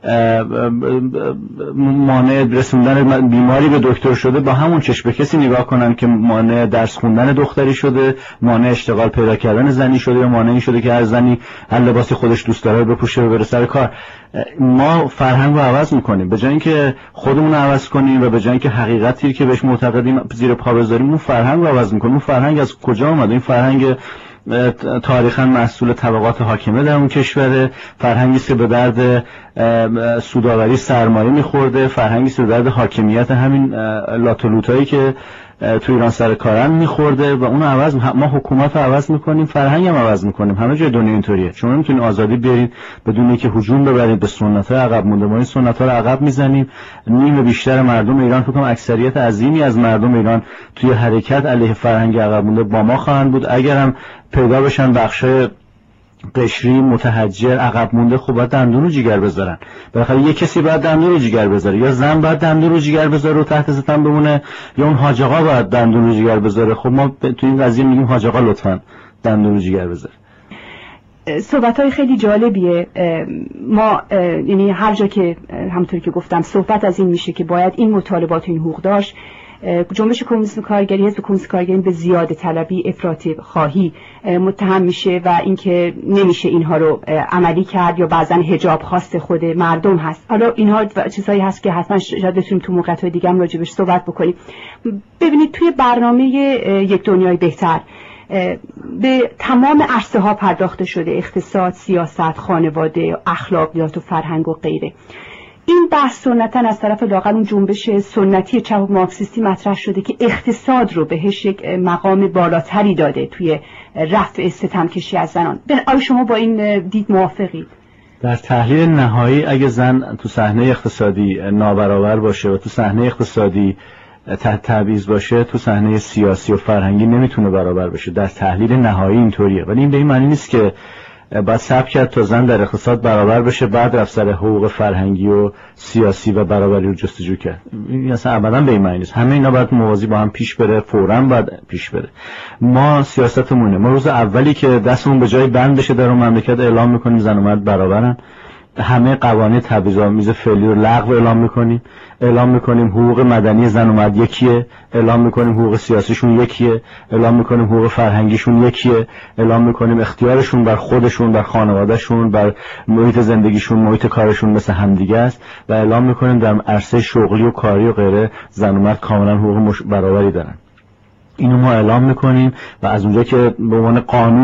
مانع رسوندن بیماری به دکتر شده، با همون چشم به کسی نگاه کنن که مانع درس خوندن دختری شده، مانع اشتغال پیدا کردن زنی شده، یا مانعی شده که هر زنی هر لباسی خودش دوست داره بپوشه و بره سر کار. ما فرهنگ رو عوض میکنیم. به جای اینکه خودمون رو عوض کنیم و به جای اینکه حقیقتی که بهش معتقدیم زیر پا بذاریم، اون فرهنگ رو عوض میکنیم. اون فرهنگ از کجا اومده؟ این فرهنگ تاریخاً محصول طبقات حاکمه در اون کشوره، فرهنگی است که به درد سوداوری سرمایه میخورده، فرهنگی است که به درد حاکمیت همین لاتولوتایی که تو ایران سر کارن میخورده و اون عوض. ما حکومت رو عوض میکنیم، فرهنگ هم عوض میکنیم. همه جای دنیا اینطوریه. شما نمیتونید آزادی برید بدون اینکه هجوم ببرید به سنت‌های عقب مونده. ما این سنت‌ها رو عقب میزنیم. نیم بیشتر مردم ایران، فکر کنم اکثریت عظیمی از مردم ایران توی حرکت علیه فرهنگ عقب مونده با ما خواهند بود. اگرم پیدا بشن بخشای قشری متحجر عقب مونده، خب باید دندون رو جیگر بذارن. بالاخره یه کسی باید دندون رو جیگر بذاره، یا زن باید دندون رو جیگر بذاره و تحت ستم بمونه، یا اون حاج آقا باید دندون رو جیگر بذاره. خب ما تو این قضیه میگیم حاج آقا لطفاً دندون رو جیگر بذاره.
صحبت‌های خیلی جالبیه. ما یعنی هر جا که همونطوری که گفتم صحبت از این میشه که باید این مطالبات این حقوق داشت، جنبش کمونیسم کارگری، حزب کمونیست کارگری به زیاده طلبی، افراط خواهی متهم میشه و اینکه نمیشه اینها رو عملی کرد، یا بعضا حجاب خواست خود مردم هست. حالا اینها چیزایی هست که حتما شاید بتونیم تو موقع‌های دیگه هم راجبش صحبت بکنیم. ببینید توی برنامه یک دنیای بهتر به تمام عرصه ها پرداخته شده، اقتصاد، سیاست، خانواده، اخلاقیات و فرهنگ و غیره. این بحث سنتاً از طرف لااقل اون جنبش سنتی چپ مارکسیستی مطرح شده که اقتصاد رو بهش یک مقام بالاتری داده توی رفع ستمکشی از زنان. آیا شما با این دید موافقید؟
در تحلیل نهایی اگه زن تو صحنه اقتصادی نابرابر باشه و تو صحنه اقتصادی تحت تبعیض باشه، تو صحنه سیاسی و فرهنگی نمیتونه برابر بشه. در تحلیل نهایی اینطوریه، ولی این به این معنی نیست که بعد صبر کرد تا زن در اقتصاد برابر بشه بعد رفت سر حقوق فرهنگی و سیاسی و برابری رو جستجو کرد. این اصلا ابدا به این معنی نیست. همه اینا باید موازی با هم پیش بره، فوراً باید پیش بره. ما سیاستمونه، ما روز اولی که دستمون به جای بند بشه در اون مملکت اعلام میکنیم زن و مرد برابرن. همه قوانین تبعیض‌آمیز فعلی رو لغو اعلام میکنیم. اعلام میکنیم حقوق مدنی زن و مرد یکیه، اعلام میکنیم حقوق سیاسیشون یکیه، اعلام میکنیم حقوق فرهنگیشون یکیه، اعلام میکنیم اختیارشون بر خودشون، بر خانوادهشون، بر محیط زندگیشون، محیط کارشون مثل همدیگه است، و اعلام میکنیم در عرصه شغلی و کاری و غیره زن و مرد کاملا حقوق مش... برابری دارن. اینو ما اعلام میکنیم و از اونجا که به عنوان قانون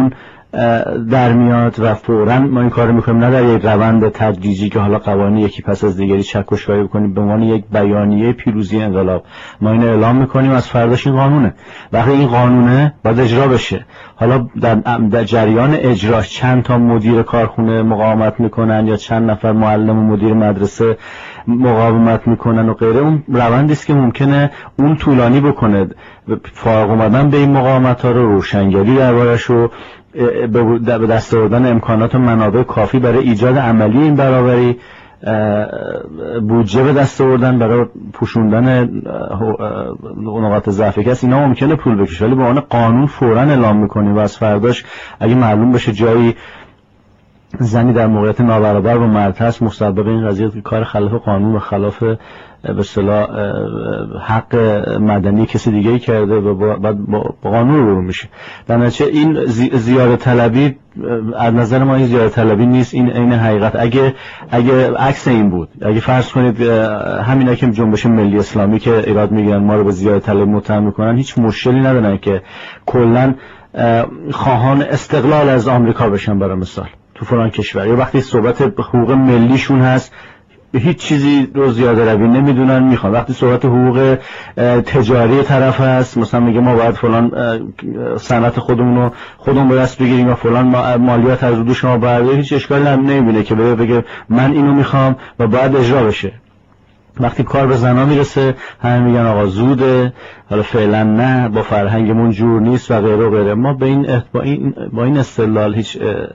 در میاد و فوراً ما این کارو میکنیم، نه در یک روند تدریجی که حالا قوانین یکی پس از دیگری چک و شایع کنیم، به عنوان یک بیانیه پیروزی انقلاب ما اینو اعلام میکنیم، از فرداش این قانونه. وقتی این قانونه باید اجرا بشه. حالا در, در جریان اجراش چند تا مدیر کارخونه مقاومت میکنن یا چند نفر معلم و مدیر مدرسه مقاومت میکنن و غیره، اون روندی است که ممکنه اون طولانی بکنه. فارغ اومدن به این مقاومت ها رو، روشنگری دربارش رو، به دست آوردن امکانات و منابع کافی برای ایجاد عملی این برابری، بودجه به دست آوردن برای پوشوندن نقاط ضعف کس، اینا ممکنه پول بکشه، ولی به عنوان قانون فوراً اعلام میکنیم و از فرداش اگه معلوم بشه جایی زنی در موقعیت نابرابر با مرد هست، مسبب این قضیه کار خلاف قانون و خلاف به اصطلاح حق مدنی کسی دیگه‌ای کرده و بعد با قانون رو میشه. در نتیجه این زیاده طلبی از نظر ما این زیاده طلبی نیست، این عین حقیقت. اگه اگه عکس این بود، اگه فرض کنید همینا که جنبش ملی اسلامی که ایراد میگیرن ما رو به زیاده طلبی متهم میکنن، هیچ مشکلی ندارن که کلا خواهان استقلال از آمریکا بشن برای مثال تو فلان کشور، یا وقتی صحبت حقوق ملیشون هست هیچ چیزی رو زیاده روی نمیدونن میخوان. وقتی صحبت حقوق تجاری طرف هست، مثلا میگه ما باید فلان صنعت خودمون رو خودمون به دست بگیریم یا فلان مالیات از رو شما برداریم، هیچ اشکالی هم نمیبینه که بگه بگه من اینو میخوام و باید اجرا بشه. وقتی کار به زنا میرسه همه میگن آقا زوده، حالا فعلا نه، با فرهنگمون جور نیست و غیره و غیره. ما به این با این با این استدلال هیچ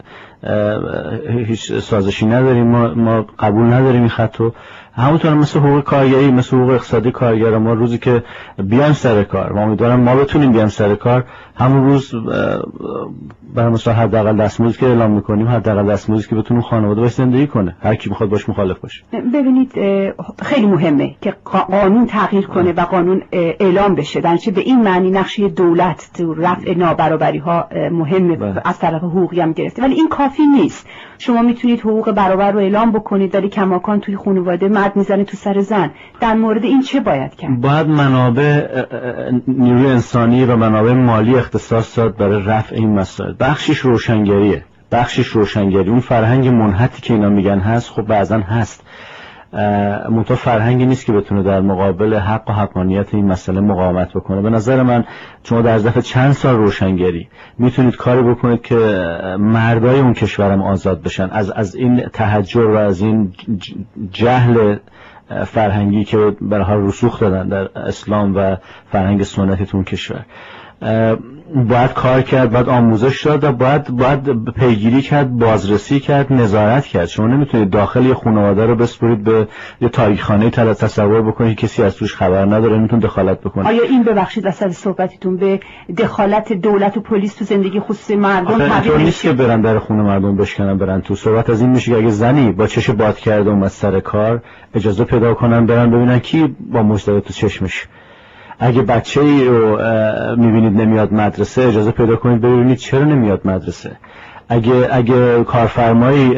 هیچ سازشی نداریم، ما ما قبول نداریم این خطو. همونطور مثل حقوق کارگری، مثل حقوق اقتصادی کارگر، ما روزی که بیان سر کار، ما امیدوارم ما بتونیم بیان سر کار، همون روز برای مثلا حداقل دستمزدی که اعلام میکنیم، حداقل دستمزدی که بتونه خانواده باش زندگی کنه، هر کی بخواد باش مخالف باشه.
ببینید خیلی مهمه که قانون تغییر کنه و قانون اعلام بشه، در نتیجه به این معنی نقشه دولت تو رفع نابرابری ها مهمه بله. از طرف حقوقی هم گرفته، ولی این کافی نیست. شما میتونید حقوق برابر رو اعلام بکنید ولی کماکان توی خانواده مرد میزنه تو سر زن. در مورد این چه باید کرد؟
باید منابع نیروی انسانی و منابع مالی اختصاص داد برای رفع این مسائل. بخشش روشنگریه، بخشش روشنگری. اون فرهنگ منحتی که اینا میگن هست، خب بعضن هست، منتها فرهنگی نیست که بتونه در مقابل حق و حقانیت این مسئله مقاومت بکنه. به نظر من شما در ظرف چند سال روشنگری میتونید کاری بکنید که مردای اون کشورم آزاد بشن از از این تحجر و از این جهل فرهنگی که به هر حال رسوخ دادن در اسلام و فرهنگ سنتی تو اون کشور. باید کار کرد، باید آموزش داد و باید باید پیگیری کرد، بازرسی کرد، نظارت کرد. شما نمیتونید داخل یه خانواده رو بسپرید به یه تاریخخانه طلا تصور بکنید کسی از توش خبر نداره، نمیتونه دخالت بکنه.
آیا این ببخشید وسط صحبتتون به دخالت دولت و پلیس تو زندگی خصوصی مردم
تبدیل نیست که برن در خونه مردم بشکنن برن تو؟ صحبت از این میشه که اگه زنی با چش باد کرده اومد سر کار، اجازه پیدا کنن برن ببینن کی با مجتبی تو چشمش. اگه بچه‌ای رو میبینید نمیاد مدرسه، اجازه پیدا کنید ببینید چرا نمیاد مدرسه. اگه اگه کارفرمایی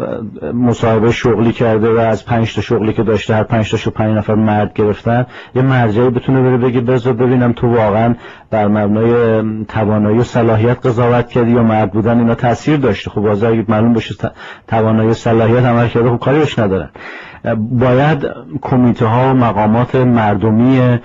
مصاحبه شغلی کرده و از پنج تا شغلی که داشته هر پنج تاشو پنج نفر مرد گرفتن، یه مرجعی بتونه بره بگه بذار ببینم تو واقعا بر مبنای توانایی و صلاحیت قضاوت کردی یا مرد بودن اینا تاثیر داشته. خب واضحه اگه معلوم بشه توانایی و صلاحیت عمل کرده، خب کاری بهش ندارن. باید کمیته ها و مقامات مردمی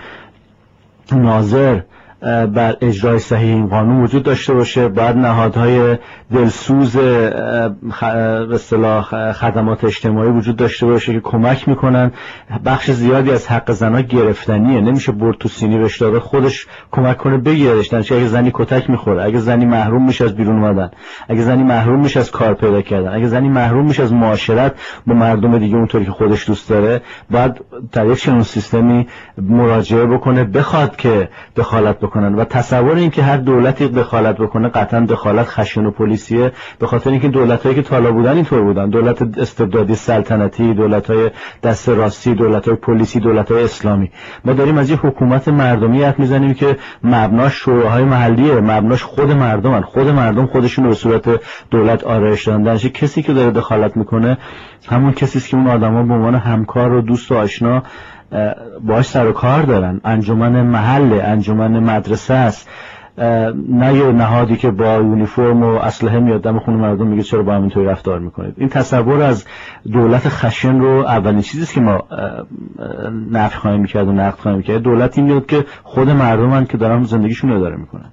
ناظر بر اجرای صحیح این قانون وجود داشته باشه. باید نهادهای دلسوز به اصطلاح خدمات اجتماعی وجود داشته باشه که کمک میکنن. بخش زیادی از حق زنا گرفتنیه، نمیشه برد تو سینی بهش داره خودش کمک کنه بگیرش. اگه زنی کتک میخوره، اگه زنی محروم میشه از بیرون اومدن، اگه زنی محروم میشه از کار پیدا کردن، اگه زنی محروم میشه از معاشرت با مردم دیگه اونطوری که خودش دوست داره، باید در یک چنین سیستمی مراجعه بکنه، بخواد که دخالت بکنن. و تصور این که هر دولتی دخالت بکنه قطعا دخالت خشن و پلیسیه، به خاطر اینکه دولتایی که طالا بودن اینطور بودن، دولت استبدادی سلطنتی، دولتای دست راستی، دولتای پلیسی، دولتای اسلامی. ما داریم از یه حکومت مردمی حرف میزنیم که مبناش شوراهای محلیه، مبناش خود مردمن، خود مردم خودشون رو به صورت دولت آرایش دادن. در کسی که داره دخالت میکنه همون کسی است که اون آدما به عنوان همکار و دوست و آشنا باهاش سر و کار دارن. انجمن محله، انجمن مدرسه است، نه یه نهادی که با یونیفرم و اسلحه میاد دم خونه مردم میگه چرا با هم اینطوری رفتار میکنید. این تصور از دولت خشن رو اولین چیزی است که ما نفی خواهیم میکرد و نقد خواهیم میکرد. دولتی میاد که خود مردمن که دارن زندگیشون رو اداره میکنن.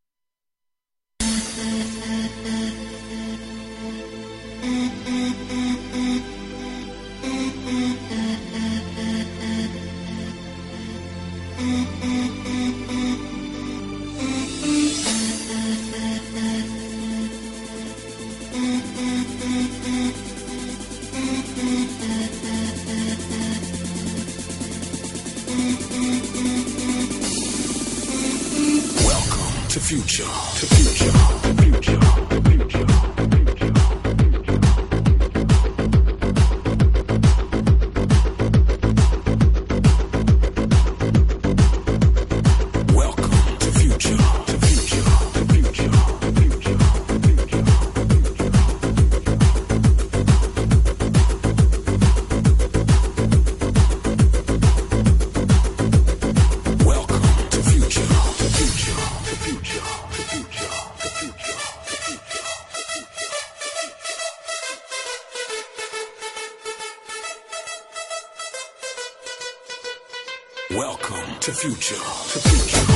Welcome to future. To future.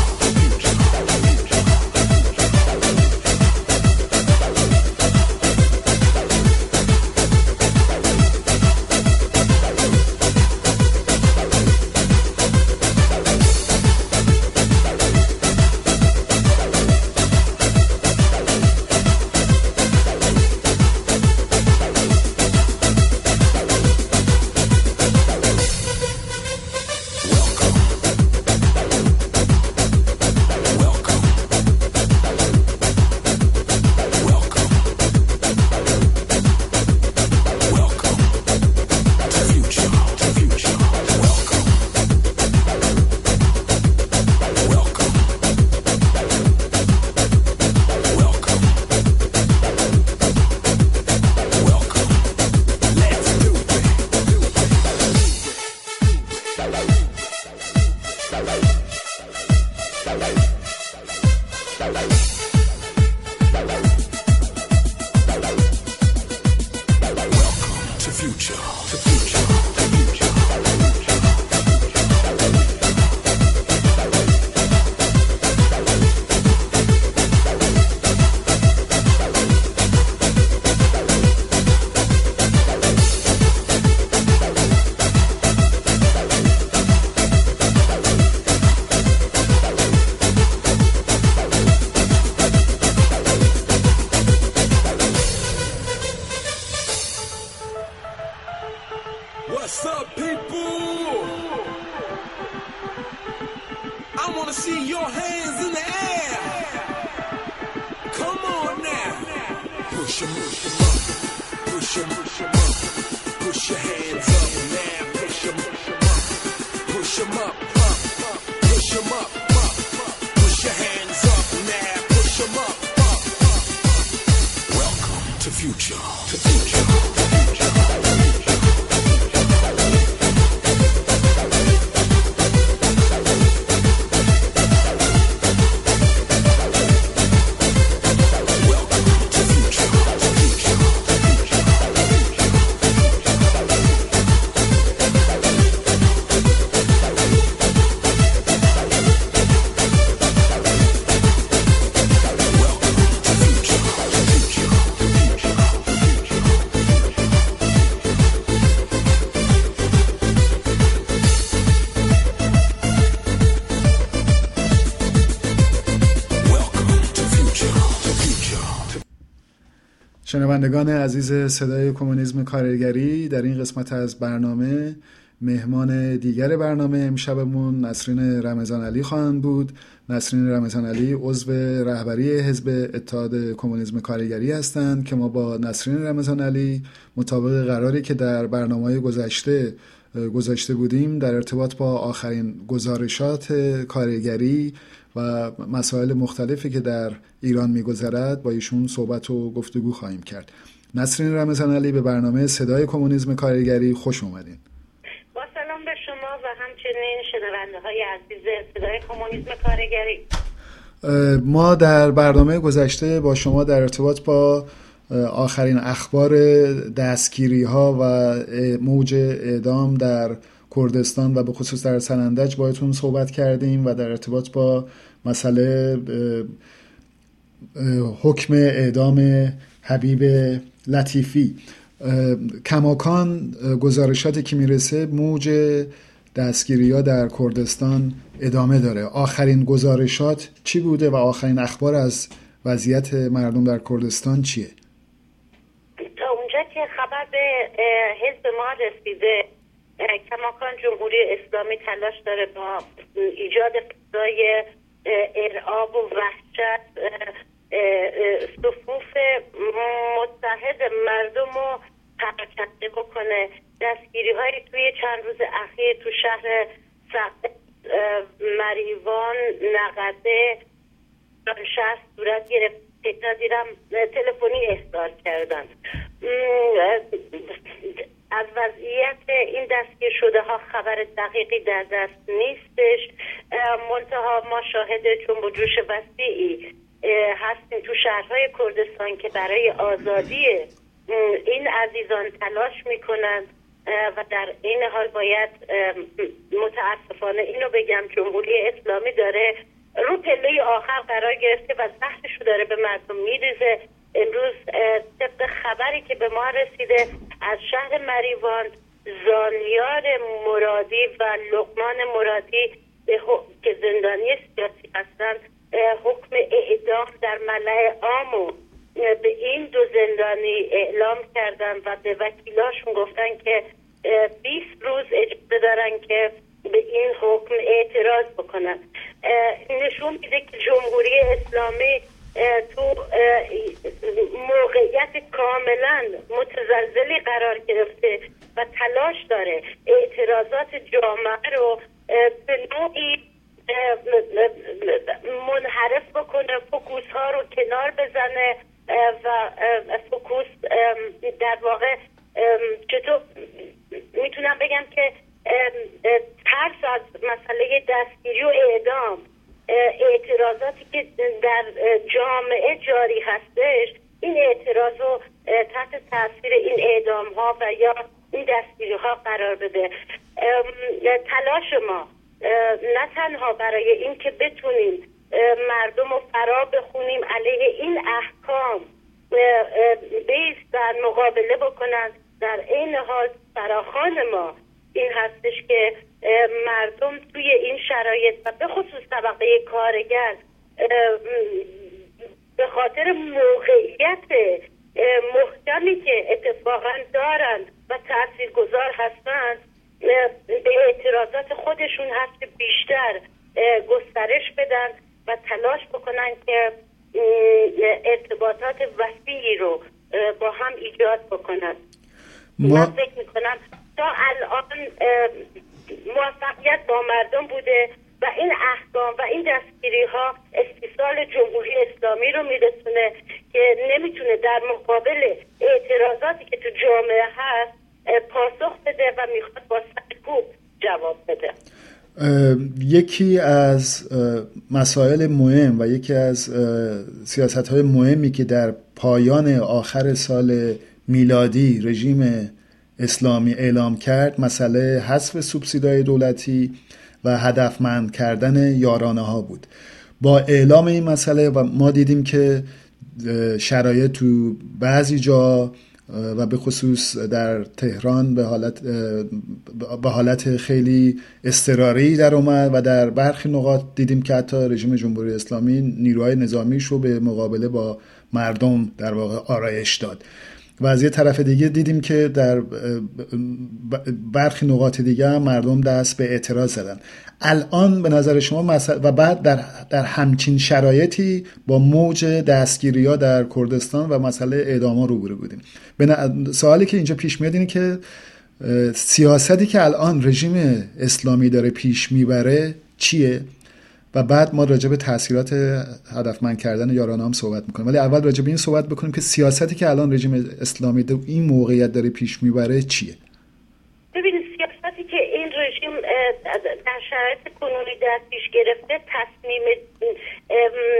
What's up, people? I want to see your hands in the air. Come on now. Push them, push them up. Push them, push them up. Push your hands up now. Push them, push them up. Push them up, up, up. Push them up, up, up. Push your hands up now. Push them up, up, up. Welcome to future. To future.
شنوندگان عزیز صدای کمونیسم کارگری، در این قسمت از برنامه مهمان دیگر برنامه امشبمون نسرین رمضان علی خواهند بود. نسرین رمضان علی عضو رهبری حزب اتحاد کمونیسم کارگری هستند که ما با نسرین رمضان علی مطابق قراری که در برنامه‌های گذشته گذاشته بودیم در ارتباط با آخرین گزارشات کارگری و مسائل مختلفی که در ایران می‌گذرد با ایشون صحبت و گفتگو خواهیم کرد. نسرین رمضان علی به برنامه صدای کمونیسم کارگری خوش اومدین.
با سلام به شما و همچنین شنونده‌های عزیز صدای کمونیسم کارگری.
ما در برنامه گذشته با شما در ارتباط با آخرین اخبار دستگیری ها و موج اعدام در کردستان و به خصوص در سنندج باهاتون صحبت کردیم و در ارتباط با مسئله حکم اعدام حبیب لطیفی. کماکان گزارشاتی که میرسه موج دستگیری‌ها در کردستان ادامه داره. آخرین گزارشات چی بوده و آخرین اخبار از وضعیت مردم در کردستان چیه؟
تا اونجا که خبر به حزب ما رسیده، کماکان جمهوری اسلامی تلاش داره با ایجاد فضای ارعاب و وحشت صفوف متحد مردم رو پراکنده بکنه. دستگیری هایی توی چند روز اخیر تو شهر سقف، مریوان، نقده، شهر صورت گرفت. تکنا دیرم تلفنی احضار کردن. از وضعیت این دستگیر شده ها خبر دقیقی در دست نیستش، منتها ما شاهد جنب و جوش وسیعی هستیم تو شهرهای کردستان که برای آزادی این عزیزان تلاش میکنن و در این حال باید متاسفانه اینو بگم جمهوری اسلامی داره رو پله آخر قرار گرفته و زهرشو داره به مردم میریزه. امروز طبق خبری که به ما رسیده از شهر مریوان، زانیار مرادی و لقمان مرادی که زندانی سیاسی هستن حکم اعدام در ملأ عامو به این دو زندانی اعلام کردن و به وکیلاشون گفتن که بیست روز اجازه دارن که به این حکم اعتراض بکنن. نشون میده که جمهوری اسلامی تو موقعیت کاملا متزلزلی قرار گرفته و تلاش داره اعتراضات جامعه رو به نوعی منحرف بکنه، فوکوس ها رو کنار بزنه و فوکوس در واقع چطور میتونم بگم که ترس از مسئله دستگیری و اعدام، اعتراضاتی که در جامعه جاری هستش، این اعتراض رو تحت تاثیر این اعدام ها و یا این دستگیری ها قرار بده. تلاش ما نه تنها برای این که بتونیم مردم رو فرا بخونیم علیه این احکام بیستن، مقابله بکنن، در این حال فراخوان ما این هستش که مردم توی این شرایط و به خصوص طبقه کارگر به خاطر موقعیت محکمی که اتفاقا دارن و تاثیرگذار هستند به اعتراضات خودشون هست بیشتر گسترش بدن و تلاش بکنن که ارتباطات وسیعی رو با هم ایجاد بکنن. ما... من فکر میکنم تا الان موفقیت با مردم بوده و این احکام و این دستگیری ها استیصال جمهوری اسلامی رو میرسونه که نمیتونه در مقابل اعتراضاتی که تو جامعه هست پاسخ بده و میخواد با سرکوب جواب بده.
یکی از مسائل مهم و یکی از سیاست‌های مهمی که در پایان آخر سال میلادی رژیم اسلامی اعلام کرد مسئله حذف سوبسیدهای دولتی و هدفمند کردن یارانه ها بود. با اعلام این مسئله و ما دیدیم که شرایط تو بعضی جا و به خصوص در تهران به حالت به حالت خیلی اضطراری در اومد و در برخی نقاط دیدیم که حتی رژیم جمهوری اسلامی نیروهای نظامیش رو به مقابله با مردم در واقع آرایش داد. و از یه طرف دیگه دیدیم که در برخی نقاط دیگه هم مردم دست به اعتراض زدن. الان به نظر شما مسئله و بعد در در همچین شرایطی با موج دستگیری‌ها در کردستان و مسئله اعدام‌ها روبرو بودیم. سوالی که اینجا پیش میاد اینه که سیاستی که الان رژیم اسلامی داره پیش میبره چیه؟ و بعد ما راجع به تاثیرات هدفمند کردن یارانه هم صحبت میکنیم. ولی اول راجع به این صحبت بکنیم که سیاستی که الان رژیم اسلامی در این موقعیت داره پیش میبره چیه؟
ببینید سیاستی که این رژیم در شرایط کنونی در پیش گرفته تصمیم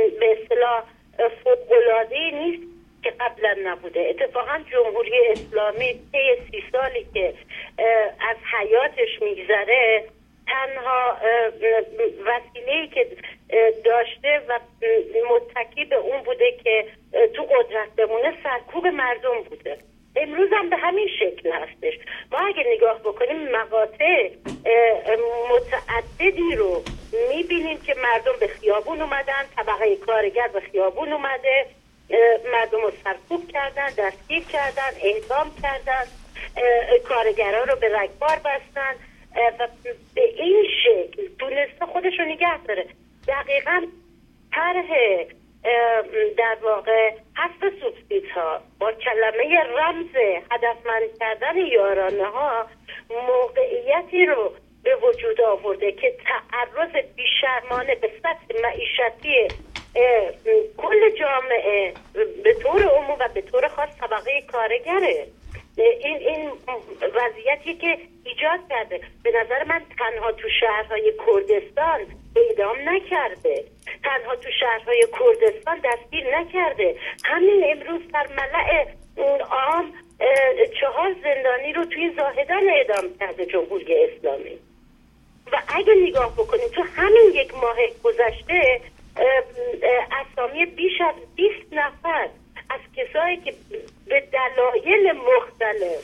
میگذره تنها وسیله‌ای که داشته و متکی به اون بوده که تو قدرت بمونه سرکوب مردم بوده. امروز هم به همین شکل هستش. ما اگه نگاه بکنیم مقاطع متعددی رو میبینیم که مردم به خیابون اومدن، طبقه کارگر به خیابون اومده، مردم رو سرکوب کردن، دستگیر کردن، اعدام کردن، کارگرها رو به رگبار بستن و به این شکل تونسته خودش رو نگه داره. دقیقا طرح در واقع حذف سوبسیدها با کلمه رمز هدفمند کردن یارانه ها موقعیتی رو به وجود آورده که تعرض بیشرمانه به سطح معیشتی کل جامعه به طور عموم و به طور خاص طبقه کارگره. این این وضعیتی که ایجاد کرده به نظر من تنها تو شهرهای کردستان اعدام نکرده، تنها تو شهرهای کردستان دستگیر نکرده، همین امروز در ملأ عام چهار زندانی رو توی زاهدان اعدام کرده جمهوری اسلامی. و اگه نگاه بکنید تو همین یک ماه گذشته اسامی بیش از بیست نفر از کسایی که به دلایل مختلف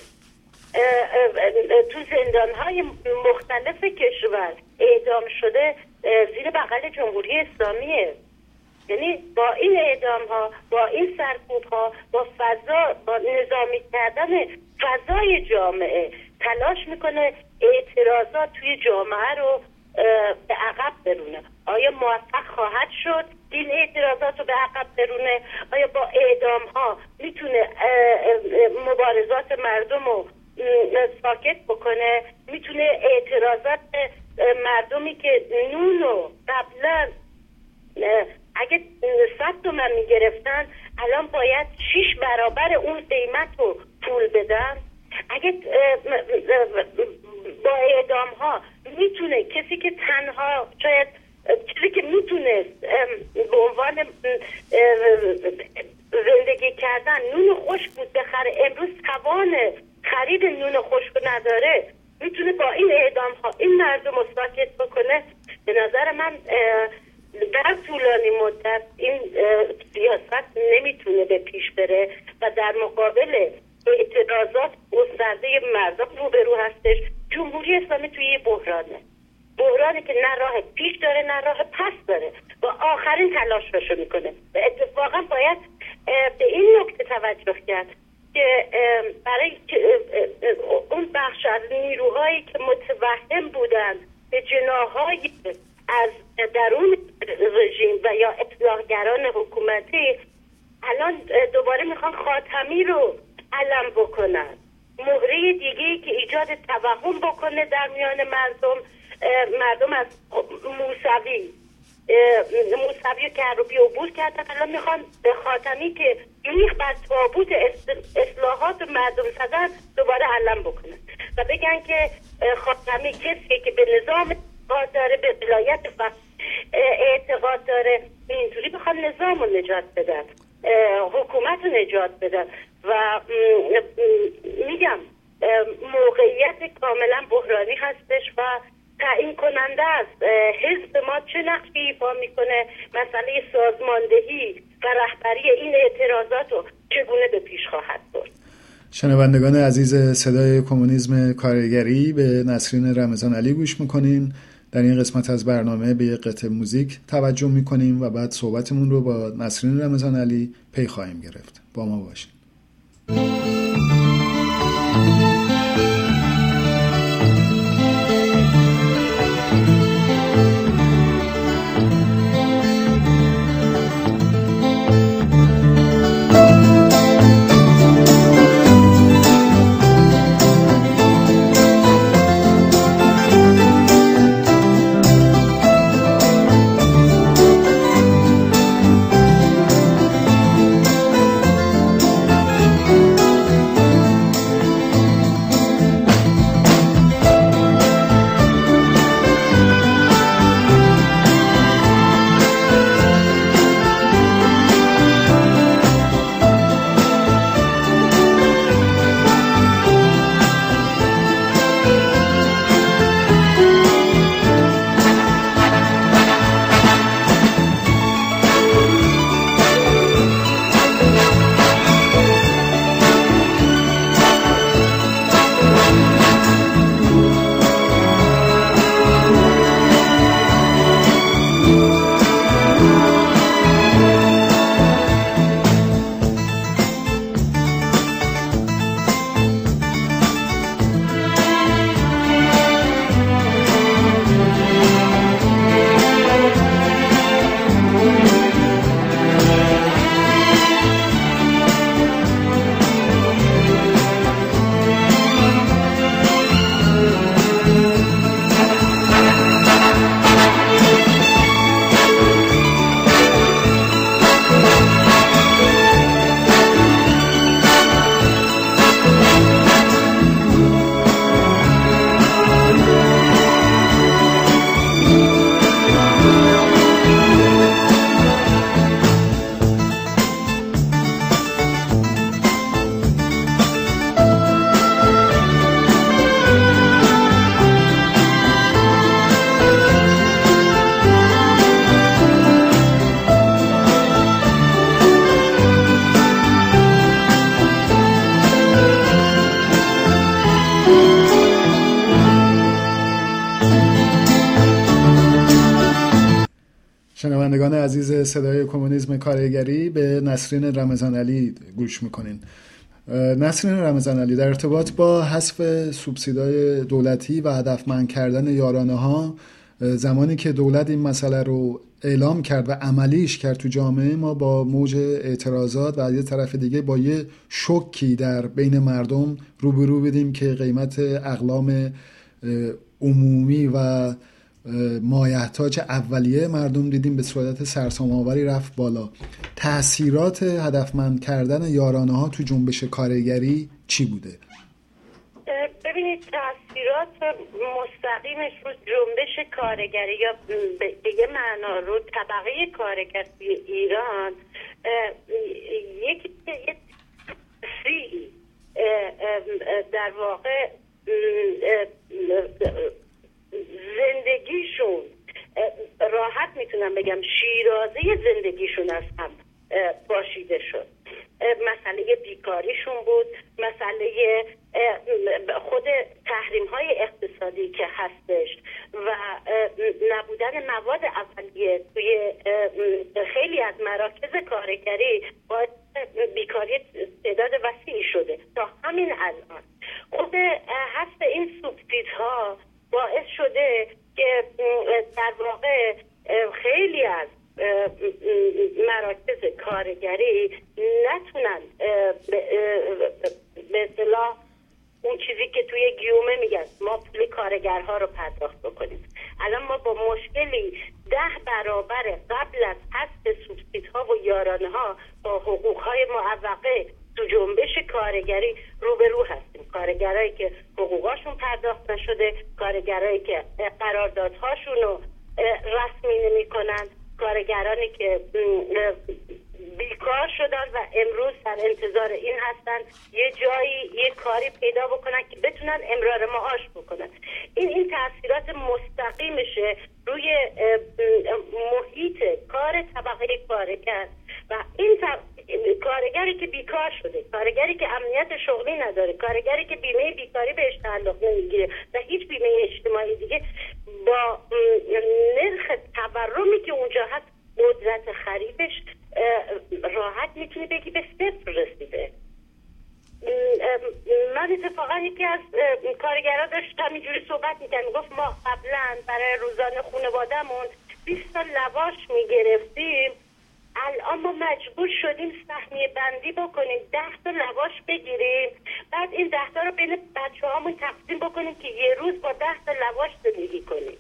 تو زندانهای مختلف کشور اعدام شده زیر بغل جمهوری اسلامیه. یعنی با این اعدام ها، با این سرکوب ها، با فضا، با نظامی کردن فضای جامعه تلاش میکنه اعتراضات توی جامعه رو به عقب برونه. آیا موفق خواهد شد این اعتراضات رو به عقب برونه؟ آیا با اعدام ها میتونه مبارزات مردم رو ساکت بکنه؟ میتونه اعتراضات مردمی که نونو قبلا اگه صد تومن میگرفتن الان باید شیش برابر اون قیمت رو پول بدن؟ اگه با اعدام ها میتونه کسی که تنها شاید چیزی که میتونست به عنوان زندگی کردن نون خشک بود بخره امروز توان خرید نون خشک نداره، میتونه با این اعدام ها این مردم رو ساکت بکنه؟ به نظر من در طولانی مدت این سیاست نمیتونه به پیش بره و در مقابل اعتراضات گسترده مردم روبرو هستش. جمهوری اسلامی توی یه بحرانه، بحرانی که نه راه پیش داره نه راه پس داره و آخرین تلاششو میکنه. و اتفاقا باید به این نکته توجه کرد که برای اون بخش از نیروهایی که متوهم بودن به جناحهای از درون رژیم و یا اصلاحگران حکومتی الان دوباره میخوان خاتمی رو علم بکنن، مهره دیگه‌ای که ایجاد توهم بکنه در میان مردم. مردم از موسوی موسوی که رو بیابور کردن الان میخوان به خاتمی که میخ بر تابوت اصلاحات مردم زدن دوباره علم بکنن و بگن که خاتمی کسی که به نظام اعتقاد داره، به ولایت و اعتقاد داره، اینطوری بخوان نظام رو نجات بدن، حکومت رو نجات بدن. و میگم موقعیت کاملا بحرانی هستش و تعیین کننده است حزب ما چه نقشی ایفا میکنه، مسئله سازماندهی و رهبری این اعتراضات رو چگونه به پیش خواهد برد.
شنوندگان عزیز صدای کمونیسم کارگری، به نسرین رمضان علی گوش میکنین. در این قسمت از برنامه به یک قطعه موزیک توجه میکنیم و بعد صحبتمون رو با نسرین رمضان علی پی خواهیم گرفت. با ما باشین. شنوندگان عزیز صدای کمونیسم کارگری، به نسرین رمضان علی گوش میکنین. نسرین رمضان علی، در ارتباط با حذف سوبسیدای دولتی و هدفمند کردن یارانه ها، زمانی که دولت این مسئله رو اعلام کرد و عملیش کرد تو جامعه، ما با موج اعتراضات و یه طرف دیگه با یه شوکی در بین مردم روبرو بودیم که قیمت اقلام عمومی و مایحتاج اولیه مردم دیدیم به صورت سرسام‌آوری رفت بالا. تأثیرات هدفمند کردن یارانه ها تو جنبش کارگری چی بوده؟
ببینید، تأثیرات مستقیمش رو جنبش کارگری یا به یه معنا رو طبقه کارگر ایران یک یک در واقع زندگیشون، راحت میتونم بگم شیرازه زندگیشون از هم باشیده شد. مسئله بیکاریشون بود، مسئله خود تحریم های اقتصادی که هستش و نبودن مواد اولیه توی خیلی از مراکز کارگری باعث بیکاری تعداد وسیعی شده. تا همین الان خود حذف این سوبسیدها باعث شده که در واقع خیلی از مراکز کارگری نتونن به اصطلاح اون چیزی که توی گیومه میگن ما پول کارگرها رو پرداخت بکنیم. الان ما با مشکلی ده برابر قبل از حذف سوبسیدها و یارانه ها با حقوقهای معوقه تو جنبش کارگری روبرو هستیم. کارگرایی که حقوقاشون پرداخت نشده، کارگرایی که قراردادهاشون رو رسمی نمی کنن، کارگرانی که بیکار شدن و امروز در انتظار این هستن یه جایی یه کاری پیدا بکنن که بتونن امرار معاش بکنن. این این تأثیرات مستقیمشه روی محیط کار طبقه کارگر و این کارگری که بیکار شده، کارگری که امنیت شغلی نداره، کارگری که بیمه بیکاری بهش تعلق نمیگیره و هیچ بیمه اجتماعی دیگه، با نرخ تورمی که اونجا هست قدرت خریدش راحت میتونی بگی به صفر رسیده. من اتفاقا یکی از کارگرها داشت همینجوری صحبت میکنم، گفت ما قبلا برای روزانه خانواده‌مون بیست تا لواش میگرفتیم، الان ما مجبور شدیم سهمیه بندی بکنیم، ده تا لواش بگیریم، بعد این ده تا رو بین بچه هامون تقسیم بکنیم که یه روز با ده تا لواش زندگی کنیم.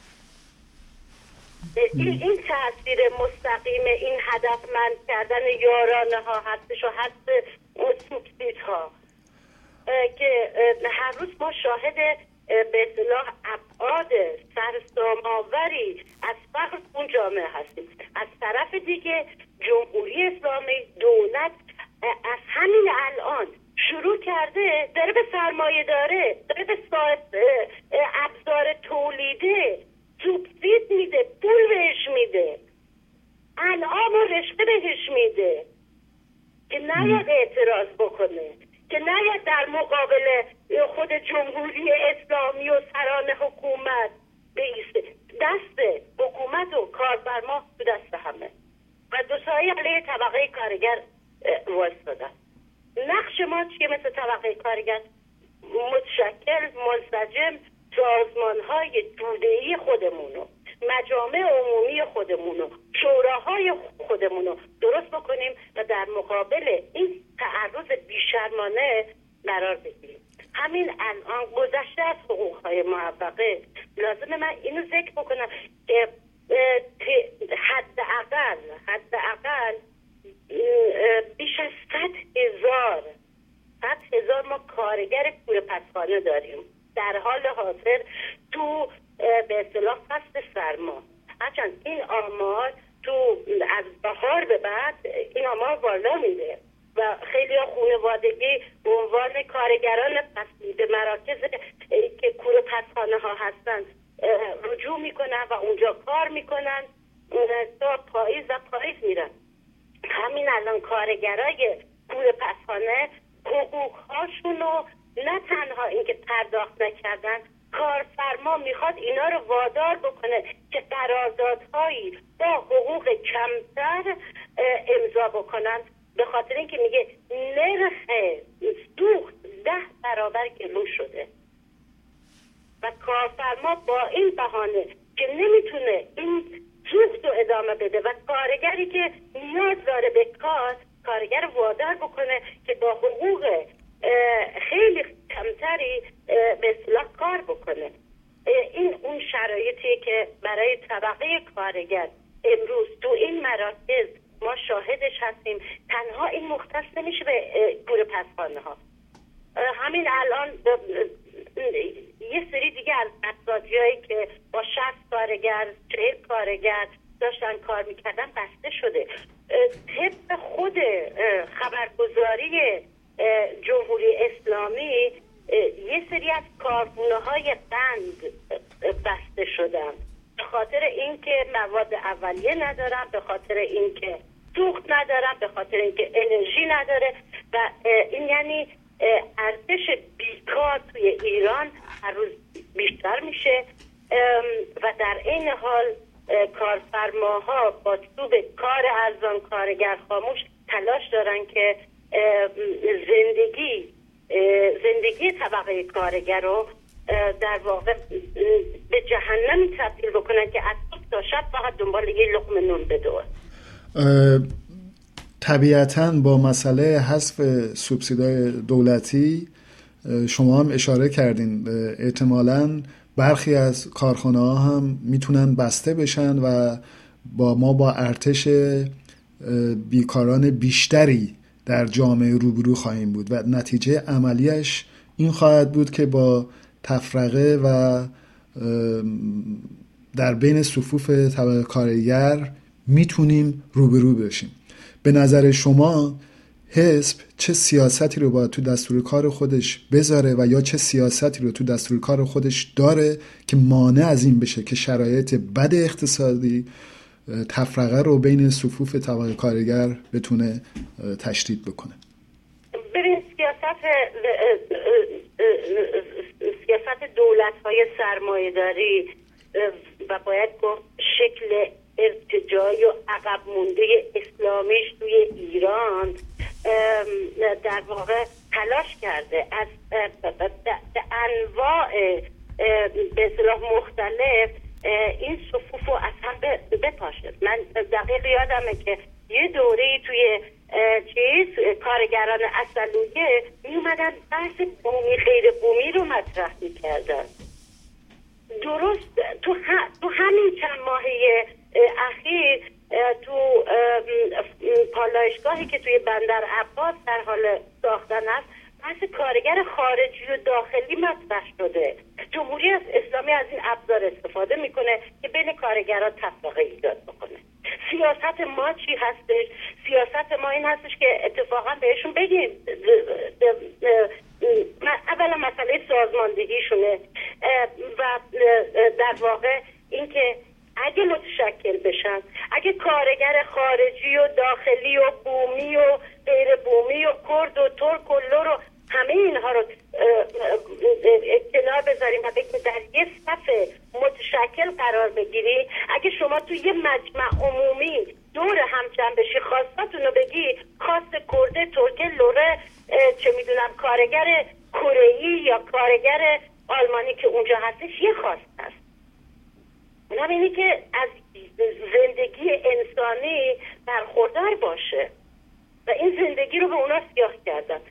این, این تأثیر مستقیم این هدفمند کردن یارانه ها هستش و هست سوبسید ها که هر روز ما شاهد به اصطلاح ابعاد سرسام‌آوری از فقر اون جامعه هستیم. از طرف دیگه جمهوری اسلامی، دولت از همین الان شروع کرده داره به سرمایه داره، داره به ابزار تولیده سوبسید میده، پول بهش میده، انعام و رشته بهش میده که ناید اعتراض بکنه، که ناید در مقابل خود جمهوری اسلامی و سران حکومت بیسته. دست حکومت و کارفرما تو دست همه و دو سایه علیه طبقه کارگر وایستادن. نقش ما چیه مثل طبقه کارگر؟ متشکل، منسجم، سازمان‌های توده‌ای خودمونو، مجامع عمومی خودمونو، شوراهای خودمونو درست بکنیم و در مقابل این تعرض بیشرمانه قرار بگیریم. همین الان گذشته از حقوق‌های معوقه لازمه من اینو ذکر بکنم که حداقل حداقل بیش از صد هزار صد هزار ما کارگر کوره پسخانه داریم در حال حاضر تو به اصطلاح فصل سرما. هرچند این آمار تو از بهار به بعد این آمار بالا میره و خیلی ها خانوادگی به عنوان کارگران فصلی به مراکز که کوره پسخانه ها هستن رجوع میکنن و اونجا کار میکنن تا پاییز و پاییز میرن. همین الان کارگرای کوره پسخانه حقوق هاشونو نه تنها اینکه پرداخت نکردن، کارفرما میخواد اینا رو وادار بکنه که قراردادهایی با حقوق کمتر امضا بکنن، به خاطر اینکه میگه نرخ سوخت ده برابر گلو شده و کارفرما با این بهانه که نمیتونه این سوخت رو ادامه بده و کارگری که نیاز داره به کار، کارگر وادار بکنه که با حقوق خیلی کمتری به اصطلاح کار بکنه. این اون شرایطی که برای طبقه کارگر امروز تو این مراکز ما شاهدش هستیم. تنها این مختص نمیشه به گور پسخانه ها. همین الان یه سری دیگه از اقتصادیایی که با شصت کارگر چهل کارگر داشتن کار میکردن بسته شده. طبق خود خبرگزاری جمهوری اسلامی یه سری از کارخونه های قند بسته شدن به خاطر اینکه مواد اولیه ندارن، به خاطر اینکه سوخت ندارن، به خاطر اینکه انرژی نداره و این یعنی ارزش بیکار توی ایران هر روز بیشتر میشه و در این حال کارفرماها با چوب کار ارزان کارگر خاموش تلاش دارن که زندگی زندگی طبقه کارگر رو در واقع به جهنمی تبدیل بکنن که از صبح تا شب فقط دنبال یه لقمه نون بدوه.
طبیعتاً با مسئله حذف سوبسیدای دولتی شما هم اشاره کردین، احتمالاً برخی از کارخانه ها هم میتونن بسته بشن و با ما با ارتش بیکاران بیشتری در جامعه روبرو خواهیم بود و نتیجه عملیش این خواهد بود که با تفرقه و در بین صفوف طبقه کارگر میتونیم روبرو بشیم. به نظر شما حزب چه سیاستی رو باید تو دستور کار خودش بذاره و یا چه سیاستی رو تو دستور کار خودش داره که مانع از این بشه که شرایط بد اقتصادی تفرقه رو بین صفوف طبقه کارگر بتونه تشدید بکنه؟
ببین سیاست سیاست دولت‌های سرمایه‌داری و باید گفت شکل ارتجاعی و عقب مونده اسلامیش توی ایران در واقع تلاش کرده از انواع به اصطلاح مختلف این صفوف رو از هم بپاشه. من دقیق یادمه که یه دوره توی چیز کارگران اصلویه می اومدن بحث بومی غیر بومی رو مطرح می کردن. درست تو, ه... تو همین چند ماهه اخیر تو پالایشگاهی که توی بندر عباس در حال ساختن است بحث کارگر خارجی و داخلی مطرح شده. جمهوری اسلامی از این ابزار استفاده میکنه که بین کارگران تفرقه ایجاد بکنه. سیاست ما چی هستش؟ سیاست ما این هستش که اتفاقا بهشون بگیم اولا مسئله سازماندهیشونه و در واقع اینکه اگه متشکل بشن، اگه کارگر خارجی و داخلی و بومی و غیر بومی و کرد و ترک و لور و همه اینها رو کنار بذاریم و بگیم در یه صف متشکل قرار بگیری، اگه شما تو یه مجمع عمومی دور هم جمع بشی خواستاتون رو بگی، خواست کرده ترک لوره چه میدونم کارگر کره‌ای یا کارگر آلمانی که اونجا هستش یه خواست هست. اونم اینه که از زندگی انسانی برخوردار باشه و این زندگی رو به اونا سیاه کردن.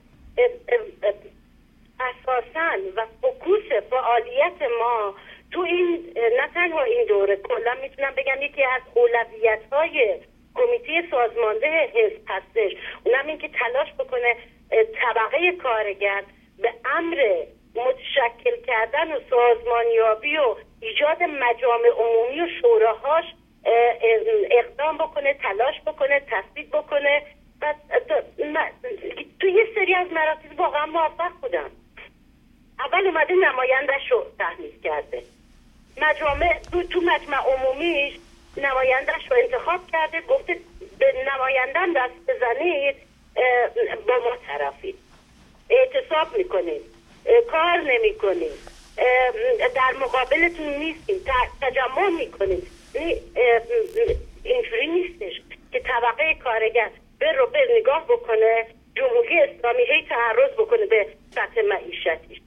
اساساً و فوکوس فعالیت ما تو این نه تنها این دوره کلا میتونم بگم یکی از اولویت‌های کمیته سازمانده حزب هستش، اونم این که تلاش بکنه طبقه کارگر به امر متشکل کردن و سازمانیابی و ایجاد مجامع عمومی و شوراهاش اقدام بکنه، تلاش بکنه، تصویب بکنه و تو یه سری از مراکز واقعا موفق بودن. اول اومده نمایندش رو تحمیل کرده، مجامع تو, تو مجمع عمومیش نمایندش رو انتخاب کرده، گفته به نمایندن دست بزنید با ما طرفید، اعتصاب میکنید، کار نمیکنید، در مقابلتون نیستیم، تجمع میکنیم. اینجوری نیستش که طبقه کارگر به رو به نگاه بکنه جمهوری اسلامی هی تعرض بکنه به سطح معیشتیش.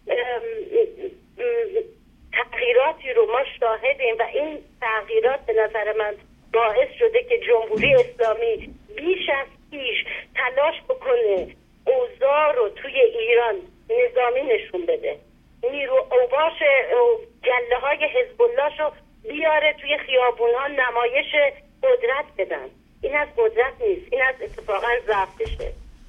تغییراتی رو ما شاهدیم و این تغییرات به نظر من باعث شده که جمهوری اسلامی بیش از پیش تلاش بکنه اوضاع رو توی ایران نظامی نشون بده، نیرو اوباش گله های حزب الله رو بیاره توی خیابون ها نمایش قدرت بدن. این از قدرت نیست، این از اتفاقا ضعفشه.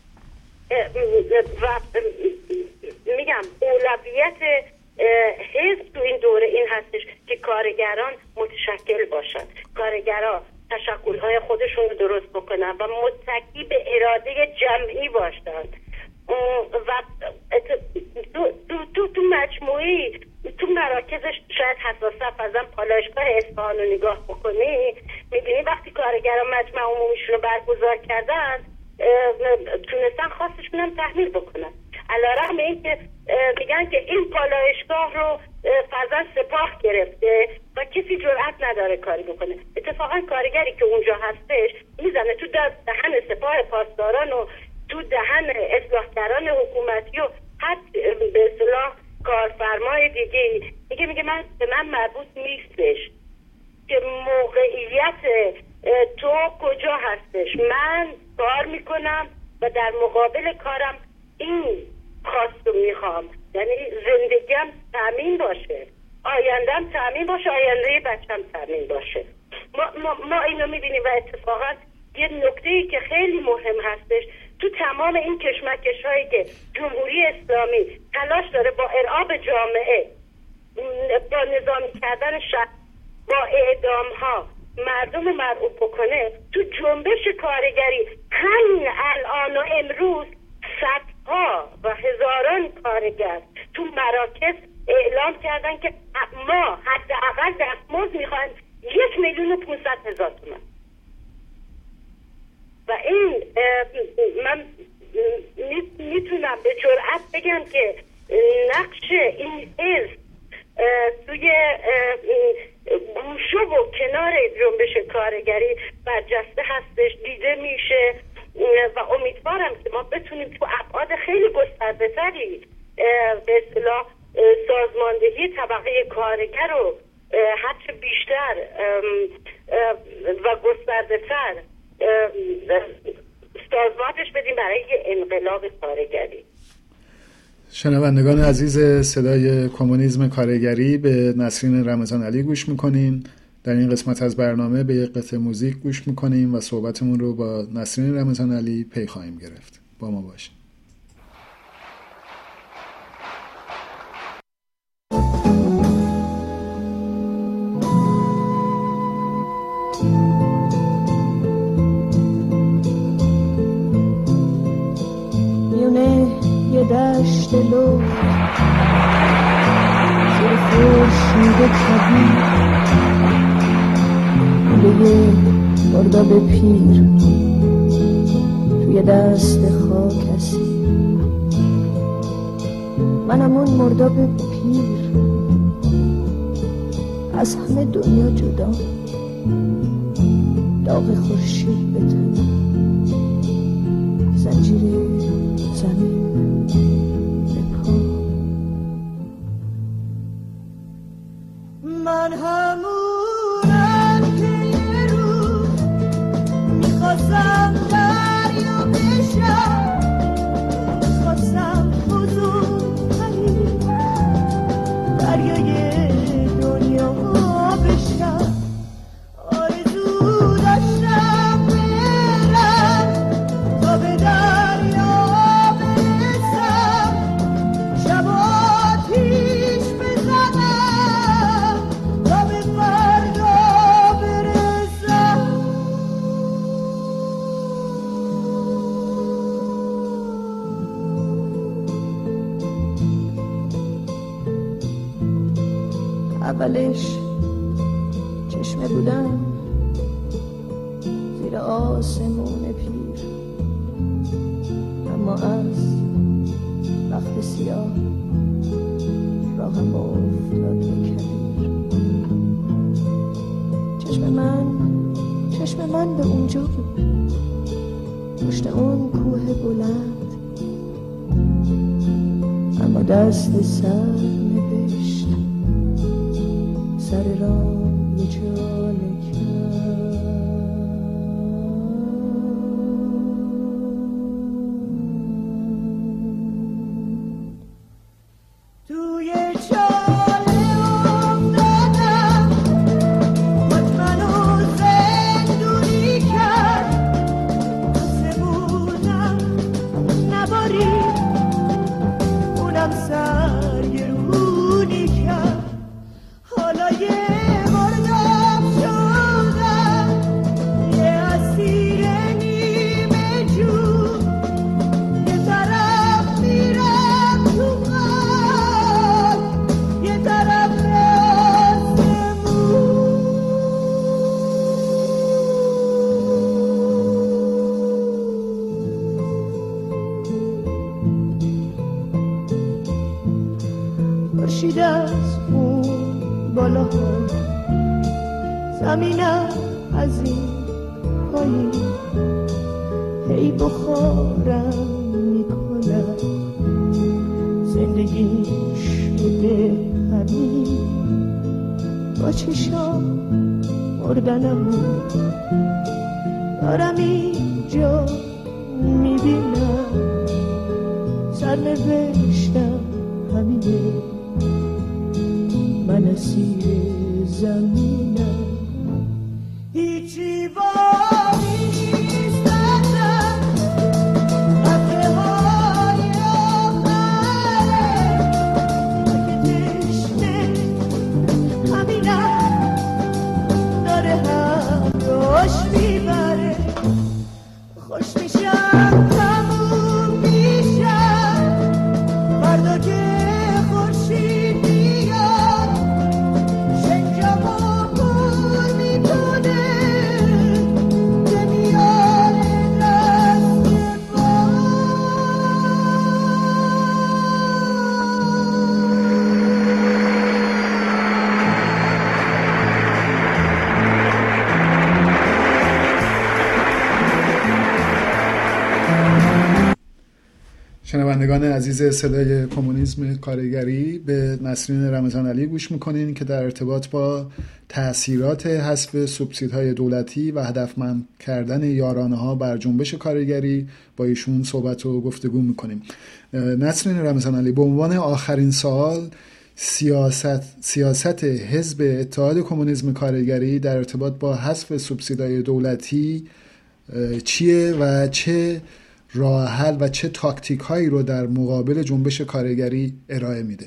و میگم اولویت حزب تو این دوره این هستش که کارگران متشکل باشن، کارگران تشکل‌های خودشون رو درست بکنن و متکی به اراده جمعی باشن. و تو, تو, تو, تو مجموعی تو مراکزش شاید حساسه فضا پالایشگاه اصفهان رو نگاه بکنی، میبینی وقتی کارگران مجمع عمومیشون رو برگزار کردن تونستن خواستشون هم تحمیل بکنن، علیرغم اینکه میگن که این پالایشگاه رو فضا سپاه گرفته و کسی جرئت نداره کاری بکنه. اتفاقا کارگری که اونجا هستش میزنه تو دهن سپاه پاسداران و تو دهن اصلاحگران حکومتی و حتی به اصطلاح کارفرمای دیگه، میگه میگه من به من مربوط نیستش که موقعیت تو کجا هستش، من کار میکنم و در مقابل کارم این خواستو میخوام، یعنی زندگیم تامین باشه، آیندم تامین باشه، آینده بچم تامین باشه. ما, ما, ما اینو میبینیم و اتفاقا یه نکته‌ای که خیلی مهم هستش تو تمام این کشمکش هایی که جمهوری اسلامی تلاش داره با ارعاب جامعه، با نظامی کردن شهر، با اعدام ها مردم مرعوب بکنه، تو جنبش کارگری همین الان و امروز صدها و هزاران کارگر تو مراکز اعلام کردن که ما حداقل دستمزد میخوایم یک میلیون و پونصد هزار تومان. و این من میتونم به جرئت بگم که نقش این حزب توی گوشه و کنار جنبش کارگری برجسته هستش، دیده میشه و امیدوارم که ما بتونیم تو ابعاد خیلی گسترده‌تری به اصطلاح سازماندهی طبقه کارگر رو هرچه بیشتر و گسترده‌تر سازمانش بدیم برای یه انقلاب کارگری.
شنوندگان عزیز صدای کمونیسم کارگری به نسرین رمضان علی گوش میکنین. در این قسمت از برنامه به یک قطعه موزیک گوش میکنیم و صحبتمون رو با نسرین رمضان علی پی خواهیم گرفت. با ما باشین.
دشت لو زیر خورشید کبیر گلوی مرداب پیر توی دست خاک اسیر، منم اون مرداب پیر از همه دنیا جدا، داغ خورشید به تنم، زنجیر زمین من همونم که یه روز میخواستم دریا بشم، میخواستم بزرگترین دریای دنیا بشم، آرزو داشتم برم تا به دریا برسم، شب آتیش بزنم تا به فردا برسم. اولش چشمه بودم زیر آسمون پیر، اما از وقت سیاه راهم افتاد به کبیر. چشم من چشم من به اونجا بود، پشت اون کوه بلند، اما دست سر نوشت سر راه چاله کرد. توی چاله افتادم، خود منو زندونی کرد، سمونم نبارید، اونم سرگرونی کرد. حالا یه مردم شدم، یه اسیر نیمه جون، یه طرف میرم تو خاک، یه طرف خورشید از اون بالاها، زمینم از این پایین، هی بخارم میکنم. زندگی شده همین، با چشام مردنمو دارم اینجا میبینم. سرنوشتم همینه، من اسیر زمینم. هیچی باقی نیست ازم، قطعه های آخره، اگه تشنه همینم، داره هم روش میبره. خوش میشم تموم میشم، فردا که خورشید میاد، شنجامو پر میکنه، که میاره دست پا.
شنوندگان عزیز صدای کمونیسم کارگری، به نسرین رمضان علی گوش میکنین که در ارتباط با تأثیرات حذف سوبسیدهای دولتی و هدفمند کردن یارانه ها بر جنبش کارگری با ایشون صحبت و گفتگو میکنیم. نسرین رمضان علی، به عنوان آخرین سوال، سیاست سیاست حزب اتحاد کمونیسم کارگری در ارتباط با حذف سوبسیدهای دولتی چیه و چه راه حل و چه تاکتیک هایی رو در مقابل جنبش کارگری ارائه میده؟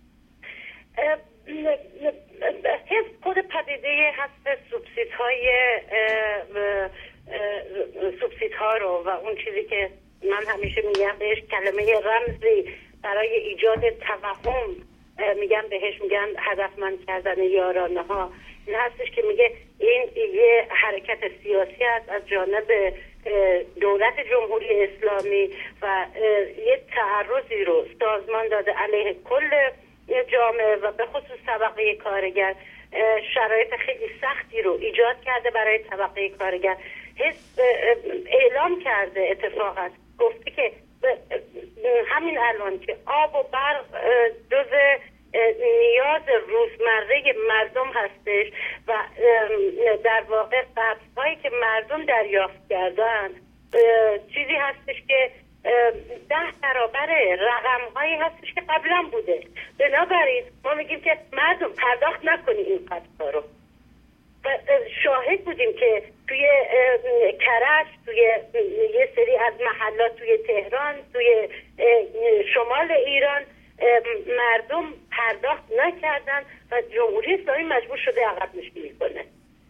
حزب خود پدیده حذف سوبسیدهای سوبسیدها رو و اون چیزی که من همیشه میگم بهش کلمه رمزی برای ایجاد توهم میگم بهش، میگن هدفمند کردن یارانه ها، این هستش که میگه این یه حرکت سیاسی است از جانب دولت جمهوری اسلامی و یه تعرضی رو سازمان داده علیه کل جامعه و به خصوص طبقه کارگر، شرایط خیلی سختی رو ایجاد کرده برای طبقه کارگر. حزب اعلام کرده، اتفاقا گفته که همین الان که آب و برق جز نیاز روزمره مردم هستش و در واقع قبض‌هایی که مردم دریافت کردن چیزی هستش که ده برابر رقم‌هایی هستش که قبلا بوده. بنابراین ما میگیم که مردم پرداخت نکنی این قبض‌ها رو. و شاهد بودیم که توی کرج، توی یه سری از محلات توی تهران، توی شمال ایران مردم پرداخت نکردن و جمهوری اسلامی مجبور شده عقب نشینی کنه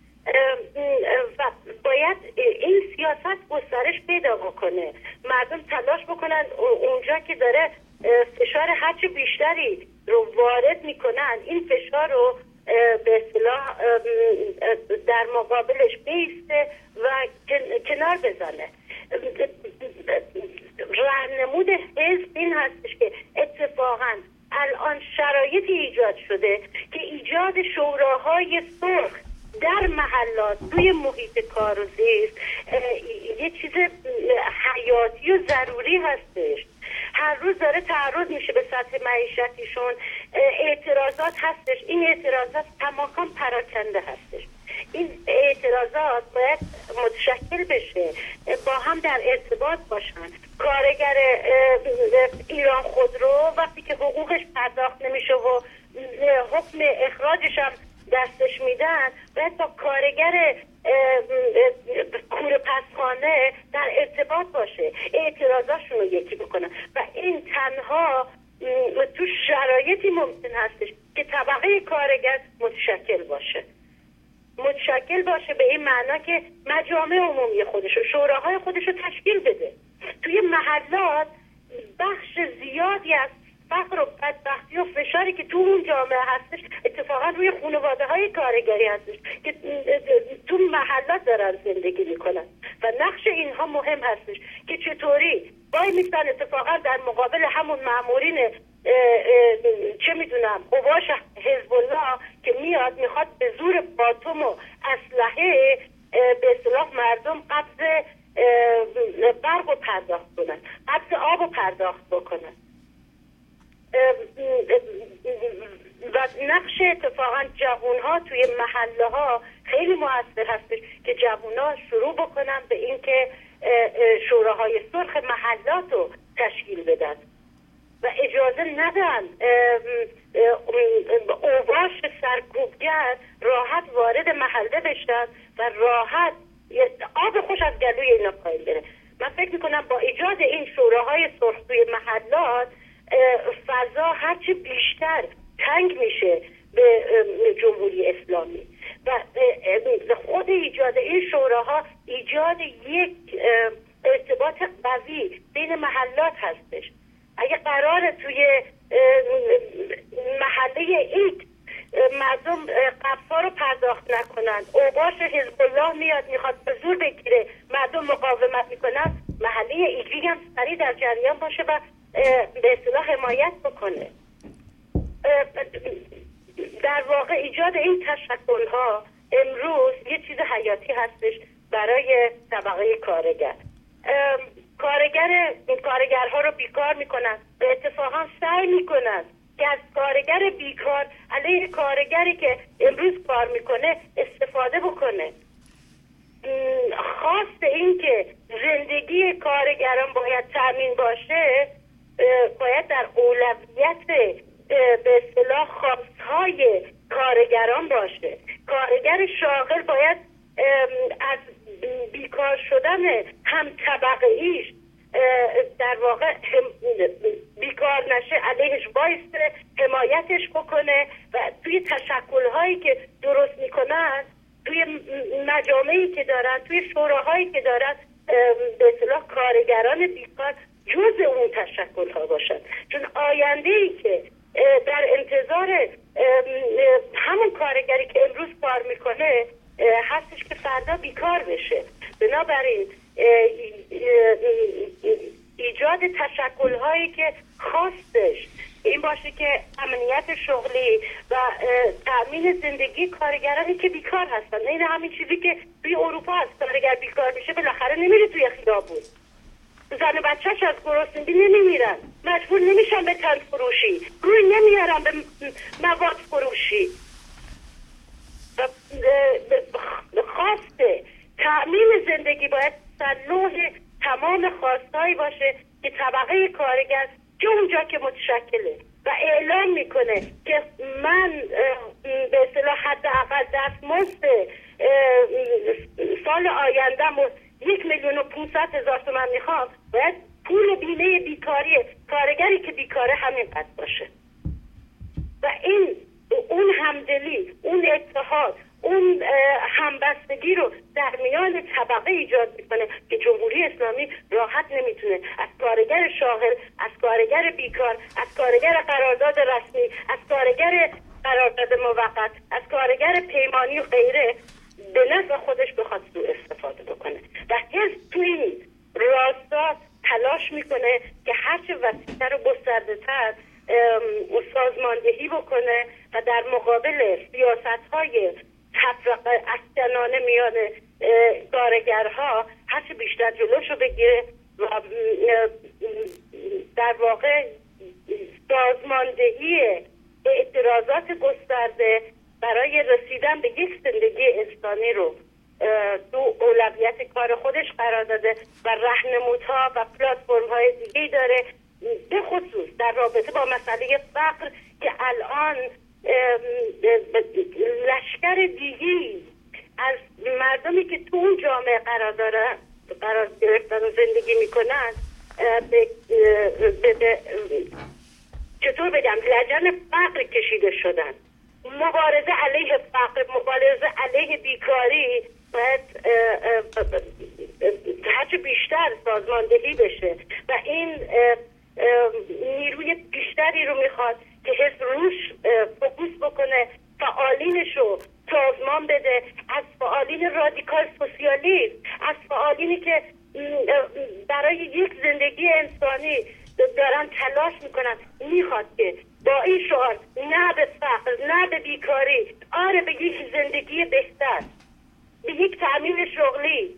و باید این سیاست گسترش پیدا بکنه. مردم تلاش بکنن اونجا که داره فشار هرچه بیشتری رو وارد میکنن این فشار رو به اصطلاح در مقابلش بیسته و کنار بزنه. راهنمود حزب این هستش که اتفاقا الان شرایطی ایجاد شده که ایجاد شوراهای سرخ در محلات توی محیط کار و زیست یه چیز حیاتی و ضروری هستش. هر روز داره تعرض میشه به سطح معیشتیشون، اعتراضات هستش. این اعتراضات تماما پراکنده هستش. این اعتراضات باید متشکل بشه، با هم در ارتباط باشن. کارگر ایران خودرو وقتی که حقوقش پرداخت نمیشه و حکم اخراجش هم دستش میدن، باید با کارگر کوره پسخانه در ارتباط باشه، اعتراضاشون رو یکی بکنن و این تنها تو شرایطی ممکن هستش که طبقه کارگر متشکل باشه متشکل باشه به این معنا که مجامع عمومی خودش و شوراهای خودش رو تشکیل بده. توی محلات بخش زیادی از فقر و بدبختی و فشاری که تو اون جامعه هستش اتفاقا روی خانواده های کارگری هستش که تو محلات دارن زندگی میکنن و نقش اینها مهم هستش که چطوری وای میستن اتفاقا در مقابل همون مامورین چه میدونم قواش حزب الله که میاد میخواد به زور باتوم و اسلحه به اصطلاح مردم قبض برق رو پرداخت کنن، قبض آب رو پرداخت بکنن. و نقش اتفاقا جوانها توی محله ها خیلی مؤثر هستش که جوانها شروع بکنن به این که شوراهای سرخ محلات رو تشکیل بدن و اجازه ندن اوباش سرکوبگر راحت وارد محله بشن و راحت آب خوش از گلوی اینا پایین بره. من فکر میکنم با ایجاد این شوراهای سرخ توی محلات فضا هرچی بیشتر تنگ میشه به جمهوری اسلامی و خود ایجاد این شوراها ایجاد یک ارتباط قوی بین محلات هستش. اگه قراره توی محله ایک مردم قبض‌ها رو پرداخت نکنن، اوباش حزب الله میاد میخواد به زور بگیره، مردم مقاومت میکنن، محله ایکی هم سریع در جریان باشه و به اصطلاح حمایت بکنه. در واقع ایجاد این تشکل‌ها امروز یه چیز حیاتی هستش برای طبقه کارگر. کارگر کارگرها رو بیکار میکنن و اتفاقا سعی میکنن که از کارگر بیکار علیه کارگری که امروز کار میکنه استفاده بکنه. خواست این که زندگی کارگران باید تأمین باشه باید در اولویت به اصطلاح خواستهای کارگران باشه. کارگر شاغل باید از بیکار شدن هم طبقه ایش در واقع بیکار نشه، علیهش بایسته، حمایتش بکنه و توی تشکل‌هایی که درست میکنن، توی مجامعی که دارن، توی شوراهایی که دارن، به اصطلاح کارگران بیکار جز اون تشکل‌ها باشن. چون آینده‌ای که در انتظار همون کارگری که امروز کار میکنه هستش که فردا بیکار بشه. بنابراین ایجاد تشکل‌هایی که خواستش این باشه که امنیت شغلی و تأمین زندگی کارگرانی که بیکار هستن. این همین چیزی که توی اروپا هست، کارگر بیکار میشه بالاخره نمیره توی خیابون، زن و بچه‌ش از گرسنگی نمیمیرن، مجبور نمیشن به تن فروشی، روی نمیارن به مواد فروشی. و خواست تأمین زندگی باید صلوح تمام خواستهایی باشه که طبقه کارگر که اونجا که متشکله و اعلام میکنه که من به اصطلاح حداقل دستمزد سال آیندهم یک میلیون و پونصد هزار تومان میخوام، باید پول بیمه بیکاری کارگری که بیکاره همینقدر باشه. و این اون همدلی، اون اتحاد، اون همبستگی رو در میان طبقه ایجاد میکنه که جمهوری اسلامی راحت نمیتونه از کارگر شاغل، از کارگر بیکار، از کارگر قرارداد رسمی، از کارگر قرارداد موقت، از کارگر پیمانی و غیره به نفع خودش بخواد سوء استفاده بکنه. و حزب تو این راستا تلاش میکنه که هرچه وسیع‌تر و گسترده‌تر سازماندهی بکنه و در مقابل سیاست‌های تفرقه افکنانه میان کارگرها هرچه بیشتر جلوشو بگیره و در واقع سازماندهی اعتراضات گسترده برای رسیدن به یک زندگی انسانی رو دو اولویت کار خودش قرار داده و راهنمودها و پلتفرم‌های دیگه‌ای داره، به خصوص در رابطه با مسئله فقر که الان لشکر دیگی از مردمی که تو اون جامعه قرار دارن قرار گرفتن و زندگی میکنن به, به, به چطور بگم لجن فقر کشیده شدن. مبارزه علیه فقر، مبارزه علیه بیکاری باید هرچه بیشتر سازماندهی بشه و این نیروی بیشتری رو میخواد که حزب روش فوکوس بکنه، فعالینش رو سازمان بده، از فعالین رادیکال سوسیالیست، از فعالینی که برای یک زندگی انسانی دارن تلاش میکنن، میخواد که با این شعار نه به فقر، نه به بیکاری، آره به یک زندگی بهتر، به یک تأمین شغلی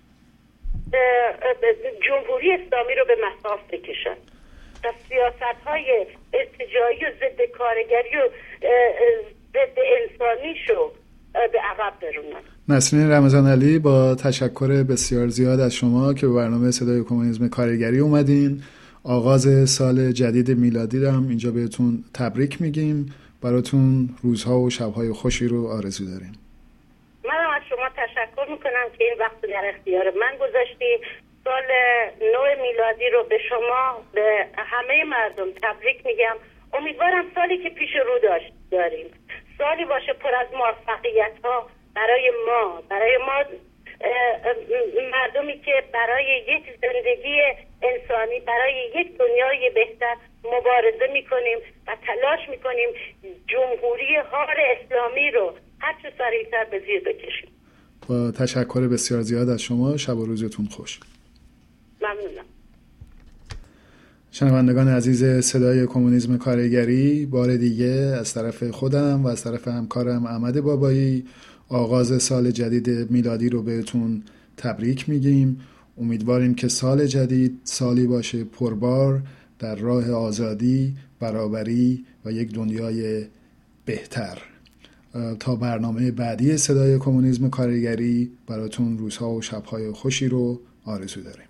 جمهوری اسلامی رو به مصاف بکشن و سیاست های ارتجاعی و ضد کارگری و ضد انسانی شو به عقب برونن.
نسرین رمضان علی، با تشکر بسیار زیاد از شما که به برنامه صدای کمونیسم کارگری اومدین. آغاز سال جدید میلادی رو هم اینجا بهتون تبریک میگیم. براتون روزها و شبهای خوشی رو آرزو داریم.
من از شما تشکر میکنم که این وقت در اختیار من گذاشتی. سال نو میلادی رو به شما، به همه مردم تبریک میگم. امیدوارم سالی که پیش رو داشت داریم سالی باشه پر از موفقیت ها برای ما، برای ما مردمی که برای یک زندگی انسانی، برای یک دنیای بهتر مبارزه میکنیم و تلاش میکنیم جمهوری حار اسلامی رو هر چه سریعتر به زیر بکشیم.
با تشکر بسیار زیاد از شما. شب و روزتون خوش.
ممنونم.
شنوندگان عزیز صدای کمونیسم کارگری، بار دیگه از طرف خودم و از طرف همکارم احمد بابایی آغاز سال جدید میلادی رو بهتون تبریک میگیم. امیدواریم که سال جدید سالی باشه پربار در راه آزادی، برابری و یک دنیای بهتر. تا برنامه بعدی صدای کمونیسم کارگری براتون روزها و شبهای خوشی رو آرزو داریم.